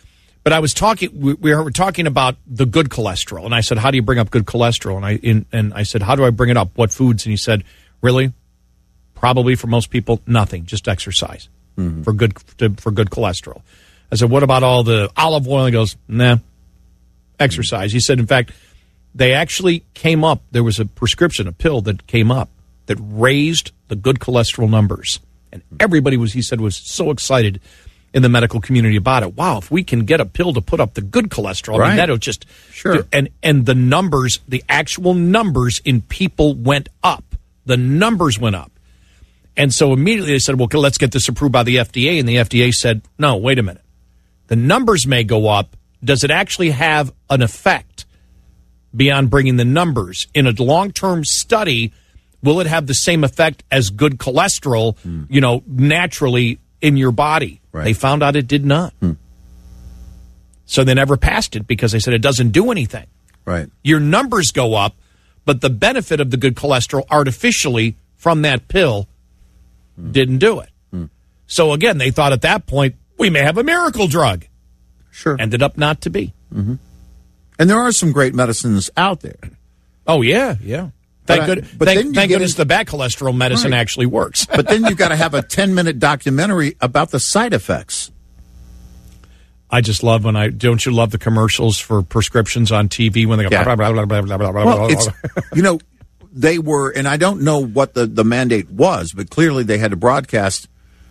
But I was talking, we, we were talking about the good cholesterol, and I said, how do you bring up good cholesterol? And I in, and I said, how do I bring it up? What foods? And he said, really? Probably for most people, nothing, just exercise mm-hmm. for good to, for good cholesterol. I said, what about all the olive oil? He goes, nah, exercise. He said, in fact, they actually came up, there was a prescription, a pill that came up that raised the good cholesterol numbers. And everybody was, he said, was so excited in the medical community about it. Wow, if we can get a pill to put up the good cholesterol, right. I mean, that'll just... Sure. And, and the numbers, the actual numbers in people went up. The numbers went up. And so immediately they said, well, let's get this approved by the F D A. And the F D A said, no, wait a minute. The numbers may go up. Does it actually have an effect beyond bringing the numbers? In a long-term study, will it have the same effect as good cholesterol, mm. you know, naturally in your body? Right. They found out it did not. Hmm. So they never passed it because they said it doesn't do anything. Right. Your numbers go up, but the benefit of the good cholesterol artificially from that pill hmm. didn't do it. Hmm. So again, they thought at that point, we may have a miracle drug. Sure. Ended up not to be. Mm-hmm. And there are some great medicines out there. Oh, yeah, yeah. Thank, but good, I, but thank, thank goodness into, the bad cholesterol medicine right. actually works. But then you've got to have a ten-minute documentary about the side effects. I just love when I, don't you love the commercials for prescriptions on T V when they go, yeah. blah, blah, blah, blah, blah, blah, blah, well, blah, it's, you know, they were, and I don't know what the, the mandate was, but clearly they had to broadcast.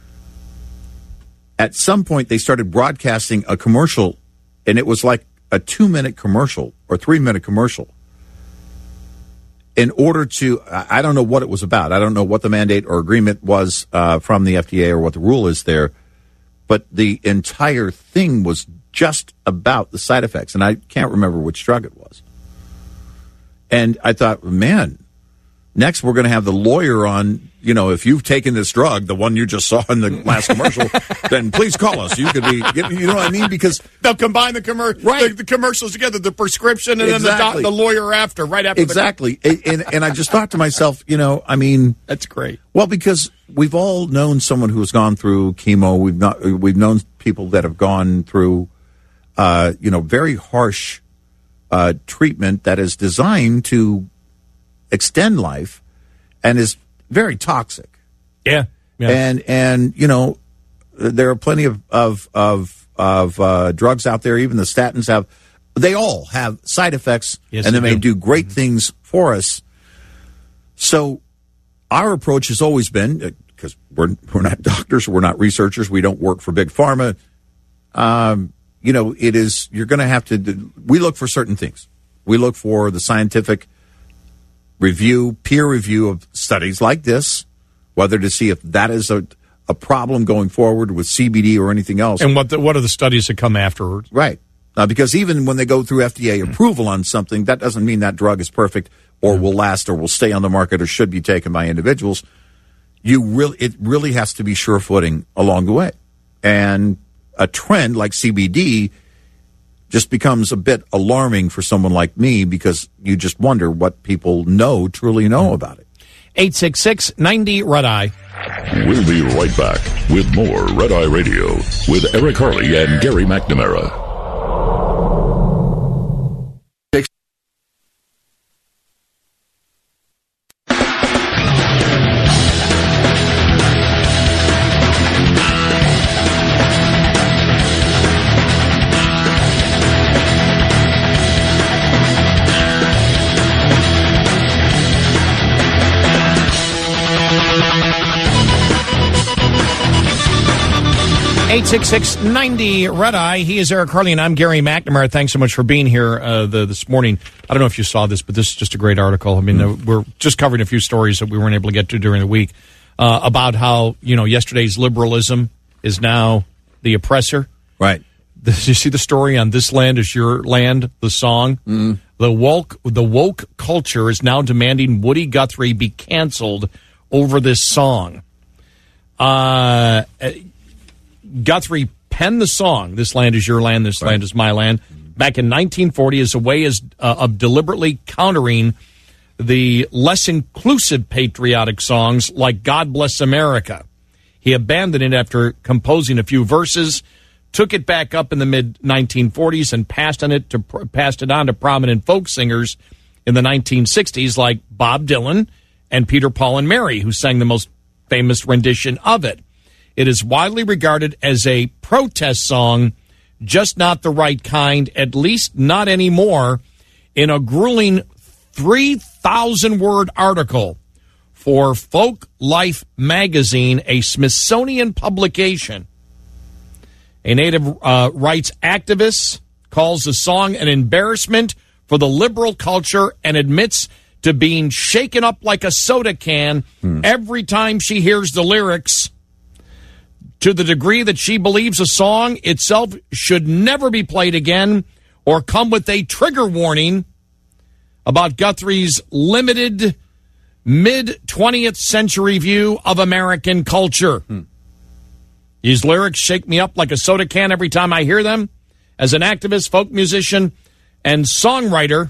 At some point, they started broadcasting a commercial, and it was like a two-minute commercial or three-minute commercial. In order to, I don't know what it was about. I don't know what the mandate or agreement was uh, from the F D A or what the rule is there. But the entire thing was just about the side effects. And I can't remember which drug it was. And I thought, man, next we're going to have the lawyer on, you know, if you've taken this drug, the one you just saw in the last commercial, then please call us. You could be, you know what I mean? Because they'll combine the, commer- right. the, the commercials together, the prescription and exactly. then the, doc- the lawyer after, right after. Exactly. The- and, and I just thought to myself, you know, I mean. That's great. Well, because we've all known someone who has gone through chemo. We've not, we've known people that have gone through, uh, you know, very harsh uh, treatment that is designed to extend life and is very toxic. Yeah. yeah. And, and, you know, there are plenty of, of, of, of uh, drugs out there. Even the statins have, they all have side effects yes, and they, they may do, do great mm-hmm. things for us. So our approach has always been, because we're, we're not doctors, we're not researchers, we don't work for big pharma. Um, you know, it is, you're going to have to, do, we look for certain things. We look for the scientific review, peer review of studies like this, whether to see if that is a, a problem going forward with C B D or anything else. And what the, what are the studies that come afterwards? Right. Uh, because even when they go through F D A approval on something, that doesn't mean that drug is perfect or will last or will stay on the market or should be taken by individuals. You really, it really has to be sure footing along the way. And a trend like C B D just becomes a bit alarming for someone like me because you just wonder what people know, truly know about it. eight six six, ninety, Red Eye. We'll be right back with more Red Eye Radio with Eric Harley and Gary McNamara. eight six six, ninety, Red Eye. He is Eric Harley, and I'm Gary McNamara. Thanks so much for being here uh, the, this morning. I don't know if you saw this, but this is just a great article. I mean, uh, we're just covering a few stories that we weren't able to get to during the week uh, about how, you know, yesterday's liberalism is now the oppressor. Right. Did you see the story on This Land Is Your Land, the song? Mm. The woke, the woke culture is now demanding Woody Guthrie be canceled over this song. Uh... Guthrie penned the song, This Land Is Your Land, This right. Land Is My Land, back in nineteen forty as a way as, uh, of deliberately countering the less inclusive patriotic songs like God Bless America. He abandoned it after composing a few verses took it back up in the mid nineteen forties and passed on it to passed it on to prominent folk singers in the nineteen sixties like Bob Dylan and Peter, Paul, and Mary, who sang the most famous rendition of it. It is widely regarded as a protest song, just not the right kind, at least not anymore, in a grueling three thousand word article for Folk Life magazine, a Smithsonian publication. A native uh, rights activist calls the song an embarrassment for the liberal culture and admits to being shaken up like a soda can hmm. every time she hears the lyrics, to the degree that she believes a song itself should never be played again or come with a trigger warning about Guthrie's limited mid-twentieth century view of American culture. Hmm. These lyrics shake me up like a soda can every time I hear them. As an activist, folk musician, and songwriter,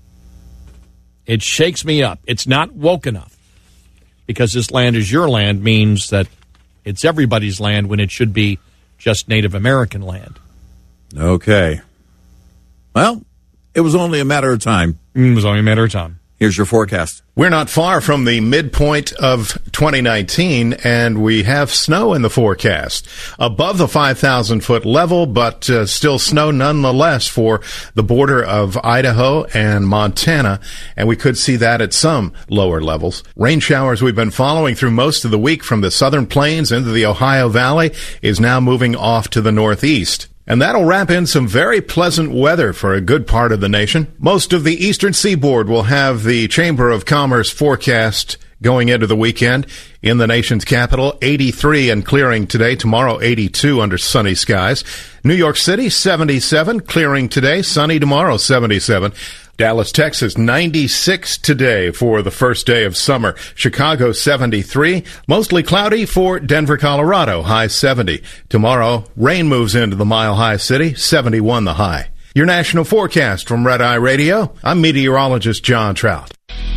it shakes me up. It's not woke enough. Because this land is your land means that it's everybody's land when it should be just Native American land. Okay. Well, it was only a matter of time. It was only a matter of time. Here's your forecast. We're not far from the midpoint of twenty nineteen, and we have snow in the forecast. Above the five thousand foot level, but uh, still snow nonetheless for the border of Idaho and Montana, and we could see that at some lower levels. Rain showers we've been following through most of the week from the southern plains into the Ohio Valley is now moving off to the northeast. And that'll wrap in some very pleasant weather for a good part of the nation. Most of the eastern seaboard will have the Chamber of Commerce forecast going into the weekend. In the nation's capital, eighty-three and clearing today. Tomorrow, eighty-two under sunny skies. New York City, seventy-seven, clearing today. Sunny tomorrow, seventy-seven. Dallas, Texas, ninety-six today for the first day of summer. Chicago, seventy-three. Mostly cloudy for Denver, Colorado, high seventy. Tomorrow, rain moves into the Mile High City, seventy-one the high. Your national forecast from Red Eye Radio. I'm meteorologist John Trout.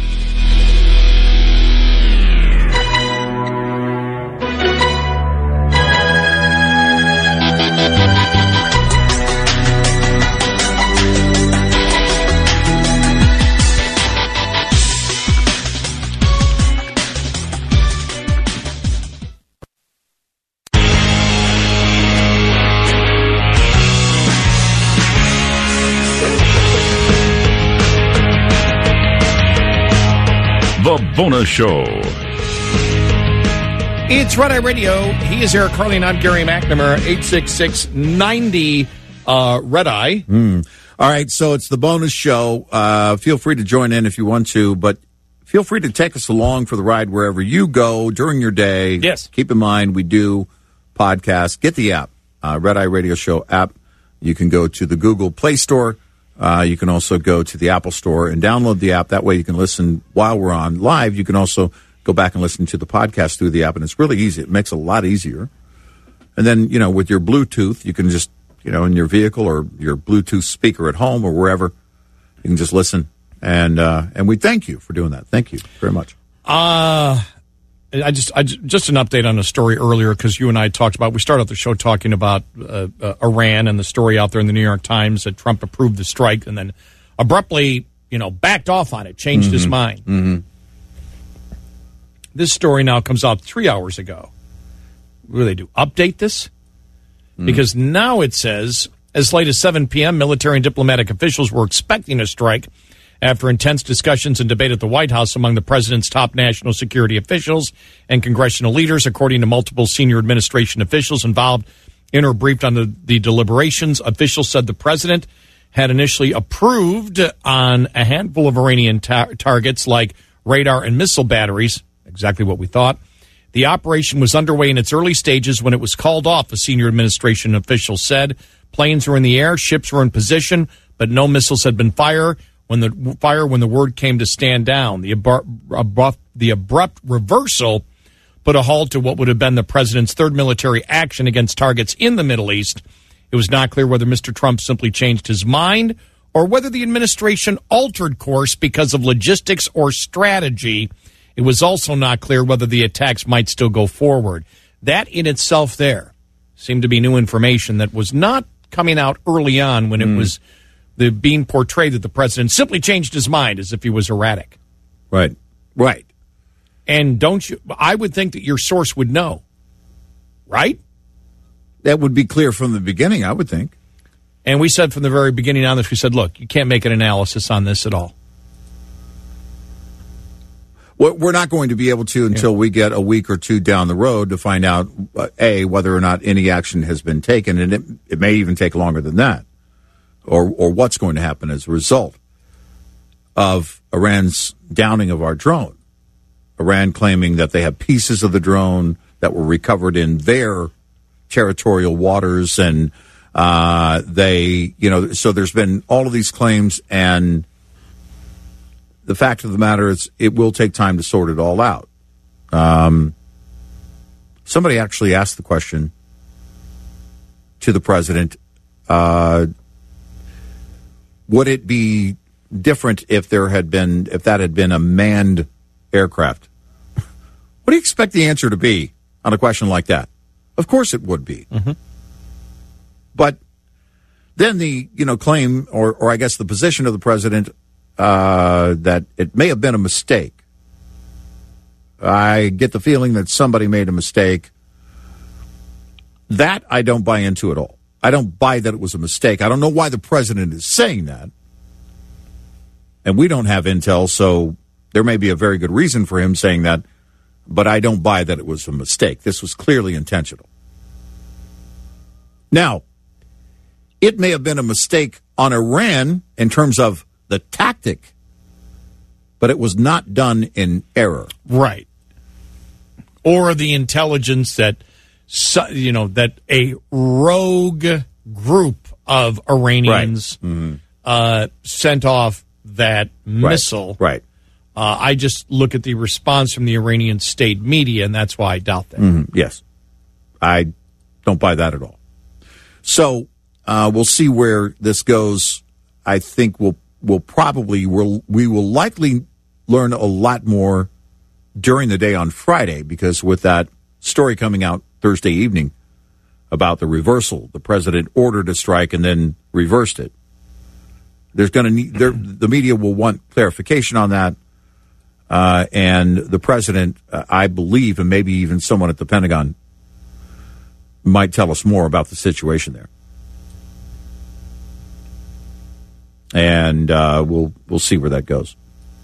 The Bonus Show. It's Red Eye Radio. He is Eric Carly, and I'm Gary McNamara. eight six six, ninety, uh, Red Eye. Mm. All right, so it's the Bonus Show. Uh, feel free to join in if you want to, but feel free to take us along for the ride wherever you go during your day. Yes. Keep in mind, we do podcasts. Get the app, uh, Red Eye Radio Show app. You can go to the Google Play Store. Uh, you can also go to the Apple Store and download the app. That way you can listen while we're on live. You can also go back and listen to the podcast through the app, and it's really easy. It makes it a lot easier. And then, you know, with your Bluetooth, you can just, you know, in your vehicle or your Bluetooth speaker at home or wherever, you can just listen. And uh, and we thank you for doing that. Thank you very much. Uh, I just I, just an update on a story earlier, because you and I talked about, we started off the show talking about uh, uh, Iran and the story out there in the New York Times that Trump approved the strike and then abruptly, you know, backed off on it, changed mm-hmm. his mind. Mm-hmm. This story now comes out three hours ago. What do they do? Update this? Mm-hmm. Because now it says, as late as seven p.m., military and diplomatic officials were expecting a strike after intense discussions and debate at the White House among the president's top national security officials and congressional leaders. According to multiple senior administration officials involved in or briefed on the, the deliberations, officials said the president had initially approved on a handful of Iranian ta- targets like radar and missile batteries, exactly what we thought. The operation was underway in its early stages when it was called off, a senior administration official said. Planes were in the air, ships were in position, but no missiles had been fired. When the fire, when the word came to stand down, the abrupt, abrupt, the abrupt reversal put a halt to what would have been the president's third military action against targets in the Middle East. It was not clear whether Mister Trump simply changed his mind or whether the administration altered course because of logistics or strategy. It was also not clear whether the attacks might still go forward. That in itself there seemed to be new information that was not coming out early on when it mm. was the being portrayed that the president simply changed his mind as if he was erratic. Right, right. And don't you, I would think that your source would know, right? That would be clear from the beginning, I would think. And we said from the very beginning on this, we said, look, you can't make an analysis on this at all. Well, we're not going to be able to until yeah. we get a week or two down the road to find out, uh, A, whether or not any action has been taken, and it, it may even take longer than that, or or what's going to happen as a result of Iran's downing of our drone. Iran claiming that they have pieces of the drone that were recovered in their territorial waters, and uh, they, you know, so there's been all of these claims, and the fact of the matter is it will take time to sort it all out. Um, somebody actually asked the question to the president, uh, would it be different if there had been, if that had been a manned aircraft? What do you expect the answer to be on a question like that? Of course it would be. Mm-hmm. But then the, you know, claim, or, or I guess the position of the president, uh, that it may have been a mistake. I get the feeling that somebody made a mistake. That I don't buy into at all. I don't buy that it was a mistake. I don't know why the president is saying that. And we don't have intel, so there may be a very good reason for him saying that, but I don't buy that it was a mistake. This was clearly intentional. Now, it may have been a mistake on Iran in terms of the tactic, but it was not done in error. Right. Or the intelligence that, you know, that a rogue group of Iranians right. mm-hmm. uh, sent off that missile. Right. right. Uh, I just look at the response from the Iranian state media, and that's why I doubt that. Mm-hmm. Yes. I don't buy that at all. So uh, we'll see where this goes. I think we'll we'll probably we'll, we will likely learn a lot more during the day on Friday, because with that story coming out Thursday evening about the reversal, the president ordered a strike and then reversed it. There's going to need there, the media will want clarification on that, uh, and the president, uh, I believe, and maybe even someone at the Pentagon might tell us more about the situation there. And uh, we'll we'll see where that goes.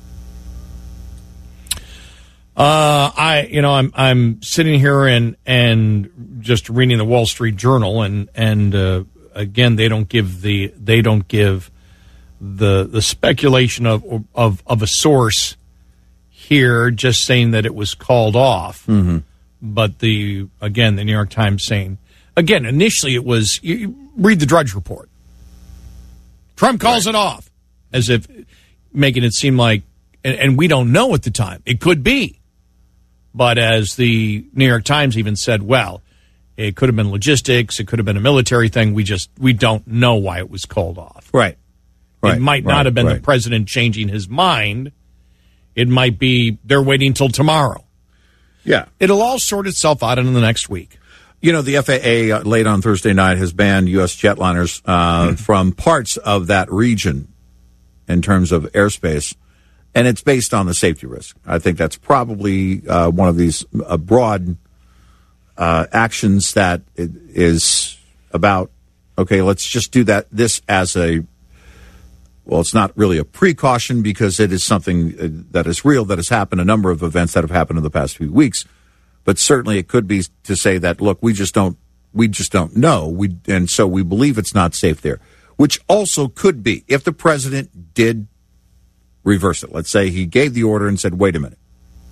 Uh, I you know I'm I'm sitting here and and just reading the Wall Street Journal, and and uh, again they don't give the they don't give the the speculation of of of a source here, just saying that it was called off. Mm-hmm. But the again the New York Times saying again initially it was you, you read the Drudge Report. Trump calls right. it off, as if making it seem like, and, and we don't know at the time. It could be. But as the New York Times even said, well, it could have been logistics. It could have been a military thing. We just, we don't know why it was called off. Right. right. It might not right. have been right. the president changing his mind. It might be they're waiting till tomorrow. Yeah. It'll all sort itself out in the next week. You know, the F A A uh, late on Thursday night has banned U S jetliners uh, mm-hmm. from parts of that region in terms of airspace, and it's based on the safety risk. I think that's probably uh, one of these uh, broad uh, actions that is about, okay, let's just do that. This as a, well, it's not really a precaution because it is something that is real, that has happened, a number of events that have happened in the past few weeks. But certainly it could be to say that, look, we just don't, we just don't know. We, and so we believe it's not safe there, which also could be if the president did reverse it. Let's say he gave the order and said, wait a minute.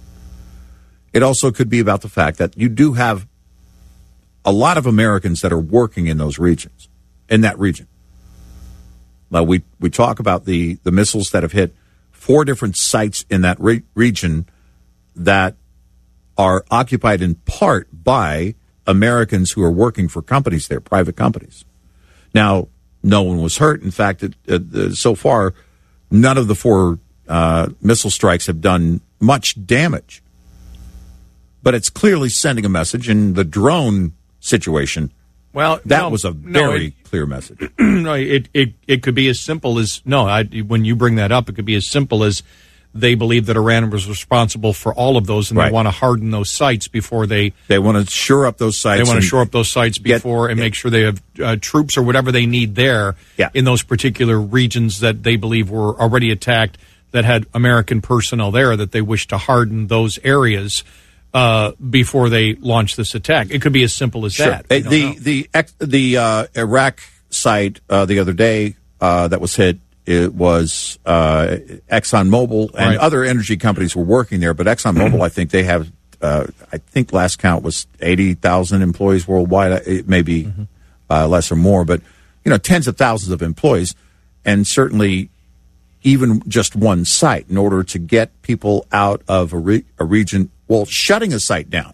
It also could be about the fact that you do have a lot of Americans that are working in those regions, in that region. Now, we, we talk about the, the missiles that have hit four different sites in that re- region that are occupied in part by Americans who are working for companies there, private companies. Now, no one was hurt. In fact, it, uh, so far, none of the four uh, missile strikes have done much damage. But it's clearly sending a message, and the drone situation Well, that no, was a no, very it, clear message. no, it, it it could be as simple as no. I, when you bring that up, it could be as simple as they believe that Iran was responsible for all of those, and Right. they want to harden those sites before they. They want to shore up those sites. They want to and shore up those sites before get, and make sure they have uh, troops or whatever they need there Yeah. in those particular regions that they believe were already attacked, that had American personnel there, that they wish to harden those areas uh, before they launch this attack. It could be as simple as Sure. that. Uh, We don't The know. the ex- the uh, Iraq site uh, the other day uh, that was hit. It was uh, ExxonMobil and Right. other energy companies were working there, but ExxonMobil, I think they have. Uh, I think last count was eighty thousand employees worldwide. It may be Mm-hmm. uh, less or more, but you know, tens of thousands of employees, and certainly even just one site in order to get people out of a, re- a region. Well, shutting a site down,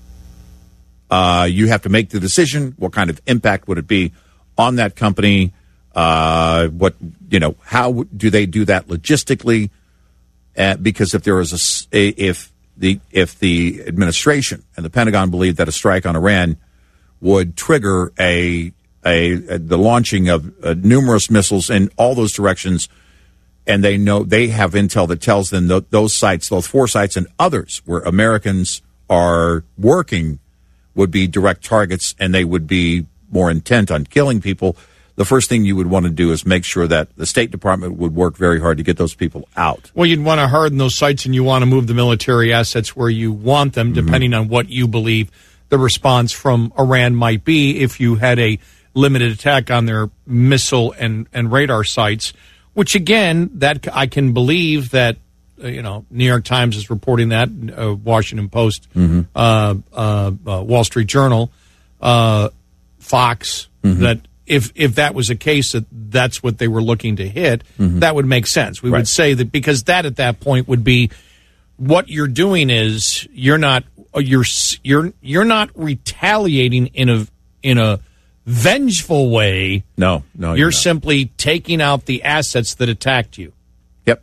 uh, you have to make the decision. What kind of impact would it be on that company? Uh, what you know? How do they do that logistically? Uh, because if there is a, s- a if the if the administration and the Pentagon believed that a strike on Iran would trigger a a, a the launching of uh, numerous missiles in all those directions, and they know they have intel that tells them th- those sites, those four sites, and others where Americans are working would be direct targets, and they would be more intent on killing people. The first thing you would want to do is make sure that the State Department would work very hard to get those people out. Well, you'd want to harden those sites, and you want to move the military assets where you want them, depending on what you believe the response from Iran might be if you had a limited attack on their missile and, and radar sites, which, again, that I can believe that, uh, you know, New York Times is reporting that, uh, Washington Post, uh, uh, uh, Wall Street Journal, uh, Fox, that if if that was a case that that's what they were looking to hit, that would make sense. We Right. would say that because that at that point would be what you're doing is you're not you're you're you're not retaliating in a in a vengeful way. No, no, You're you're not. simply taking out the assets that attacked you. Yep.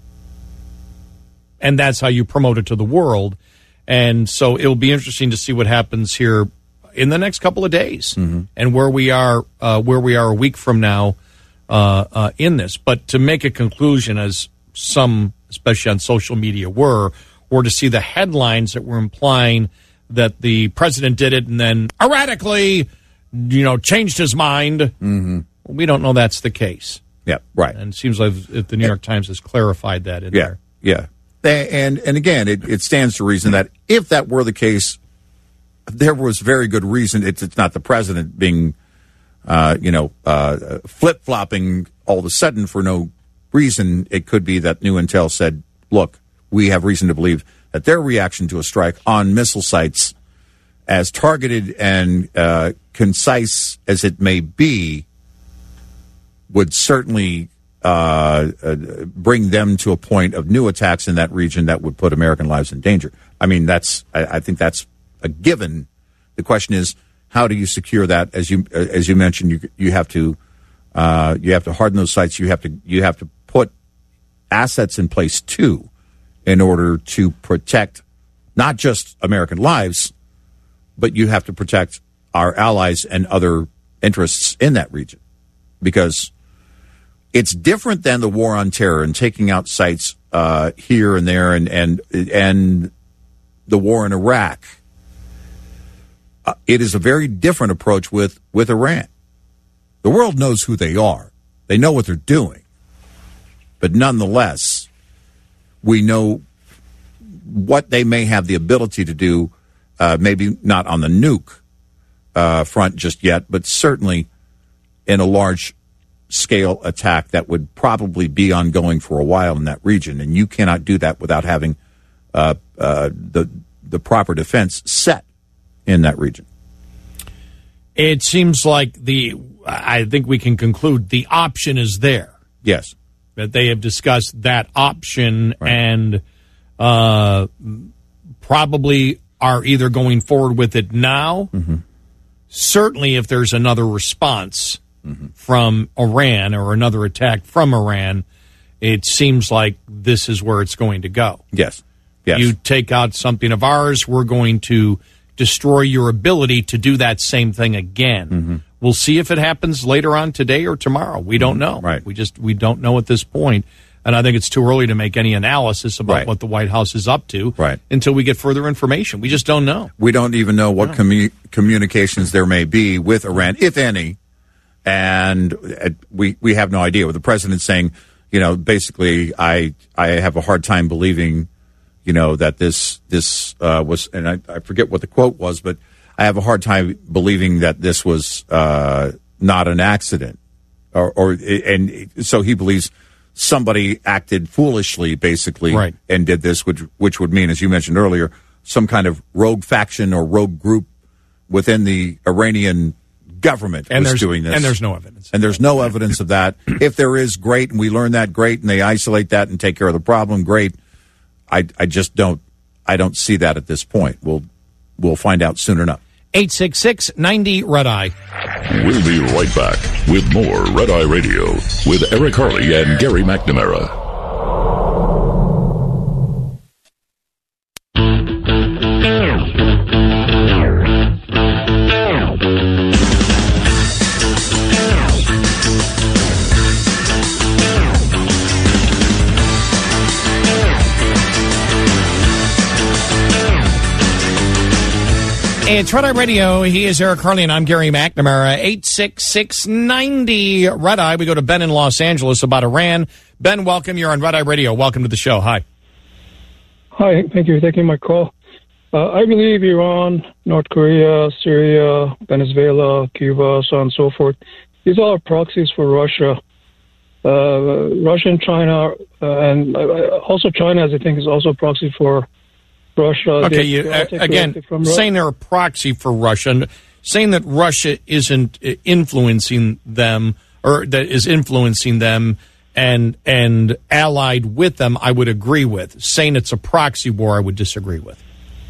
And that's how you promote it to the world. And so it'll be interesting to see what happens here in the next couple of days, Mm-hmm. and where we are, uh, where we are a week from now uh, uh, in this. But to make a conclusion, as some, especially on social media, were, or to see the headlines that were implying that the president did it and then erratically, you know, changed his mind. Mm-hmm. We don't know that's the case. Yeah, right. And it seems like if the New York Times has clarified that in Yeah, there. yeah. And and again, it, it stands to reason that if that were the case, there was very good reason. It's, it's not the president being, uh, you know, uh, flip flopping all of a sudden for no reason. It could be that new intel said, "Look, we have reason to believe that their reaction to a strike on missile sites, as targeted and uh, concise as it may be, would certainly." Uh, uh, bring them to a point of new attacks in that region that would put American lives in danger. I mean, that's I, I think that's a given. The question is, how do you secure that? As you as you mentioned, you you have to uh, you have to harden those sites. You have to you have to put assets in place too, in order to protect not just American lives, but you have to protect our allies and other interests in that region, because it's different than the war on terror and taking out sites uh, here and there, and and and the war in Iraq. Uh, it is a very different approach with with Iran. The world knows who they are; they know what they're doing, but nonetheless, we know what they may have the ability to do. Uh, maybe not on the nuke uh, front just yet, but certainly in a large scale attack that would probably be ongoing for a while in that region, and you cannot do that without having uh, uh, the the proper defense set in that region. It seems like the I think we can conclude the option is there. Yes, that they have discussed that option, right. and uh, probably are either going forward with it now. Mm-hmm. Certainly, if there's another response. Mm-hmm. From Iran or another attack from Iran, it seems like this is where it's going to go. Yes. Yes. You take out something of ours, we're going to destroy your ability to do that same thing again. Mm-hmm. We'll see if it happens later on today or tomorrow. We don't know. Right. We just we don't know at this point. And I think it's too early to make any analysis about Right. what the White House is up to Right. until we get further information. We just don't know. We don't even know what commu- communications there may be with Iran, if any. And uh, we we have no idea. With the president saying, you know, basically, I I have a hard time believing, you know, that this this uh, was, and I, I forget what the quote was, but I have a hard time believing that this was uh, not an accident, or, or and so he believes somebody acted foolishly, basically, Right. and did this, which which would mean, as you mentioned earlier, some kind of rogue faction or rogue group within the Iranian government And was there's doing this. and there's no evidence. And there's no evidence of that. If there is, great, and we learn that, great, and they isolate that and take care of the problem, great. I I just don't I don't see that at this point. We'll we'll find out soon enough. eight six six, ninety, Red Eye. We'll be right back with more Red Eye Radio with Eric Harley and Gary McNamara. It's Red Eye Radio. He is Eric Harley, and I'm Gary McNamara. eight six six, ninety, Red Eye. We go to Ben in Los Angeles about Iran. Ben, welcome. You're on Red Eye Radio. Welcome to the show. Hi. Hi, thank you for taking my call. Uh, I believe Iran, North Korea, Syria, Venezuela, Cuba, so on and so forth, these all are proxies for Russia. Uh, Russia and China, uh, and uh, also China, as I think, is also a proxy for Russia. Okay, They- you, they all uh, take again, directive from Ru- saying they're a proxy for Russia, and saying that Russia isn't uh, influencing them, or that is influencing them and and allied with them, I would agree with. Saying it's a proxy war, I would disagree with.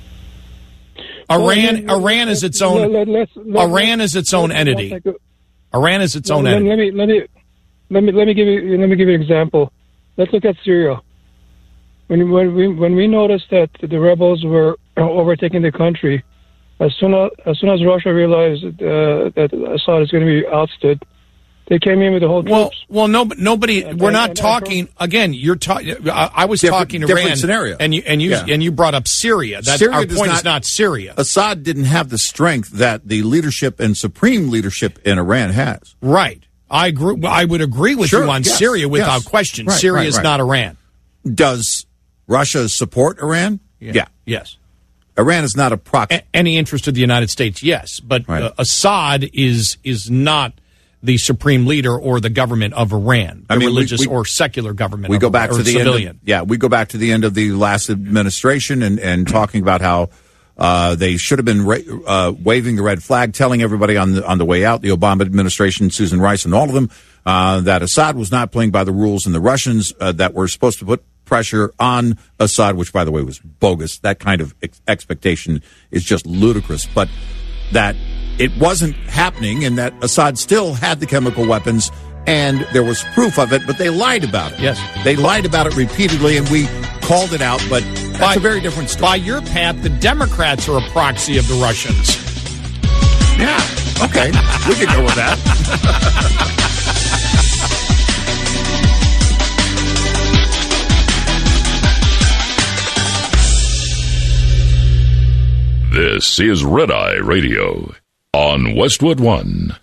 Well, Iran, let- Iran is its let- own. let- let's- let- Iran is its own let's- entity. let's take a- Iran is its own let, entity. let me let me let me let me give you let me give you an example. Let's look at Syria. When when we when we noticed that the rebels were overtaking the country, as soon as as soon as Russia realized uh, that Assad is going to be ousted, they came in with the whole Well, troops. well, no, nobody. And- We're and- not and talking again. You're talking. I, I was Different- talking different Iran, scenario. and you and you Yeah. and you brought up Syria. That Syria our does point not- is not Syria, Assad didn't have the strength that the leadership and supreme leadership in Iran has. right? I agree. I would agree with Sure, you on yes, Syria without yes. question. Right, Syria right, is right. not Iran. Does Russia support Iran? Yeah. Yes. Iran is not a proxy. A- any interest of the United States? Yes, but Right. uh, Assad is is not the supreme leader or the government of Iran, the I mean, we- religious we- or secular government. we of go Iran, back or to the civilian. end of, yeah we go back to the end of the last administration and, and talking about how uh, they should have been ra- uh, waving the red flag, telling everybody on the on the way out, the Obama administration, Susan Rice, and all of them, uh, that Assad was not playing by the rules, and the Russians uh, that were supposed to put pressure on Assad, which by the way was bogus. That kind of ex- expectation is just ludicrous, but that it wasn't happening, and that Assad still had the chemical weapons. And there was proof of it, but they lied about it. Yes. They lied about it repeatedly, and we called it out, but that's By- a very different story. By your path, the Democrats are a proxy of the Russians. Yeah, okay. We can go with that. This is Red Eye Radio on Westwood One.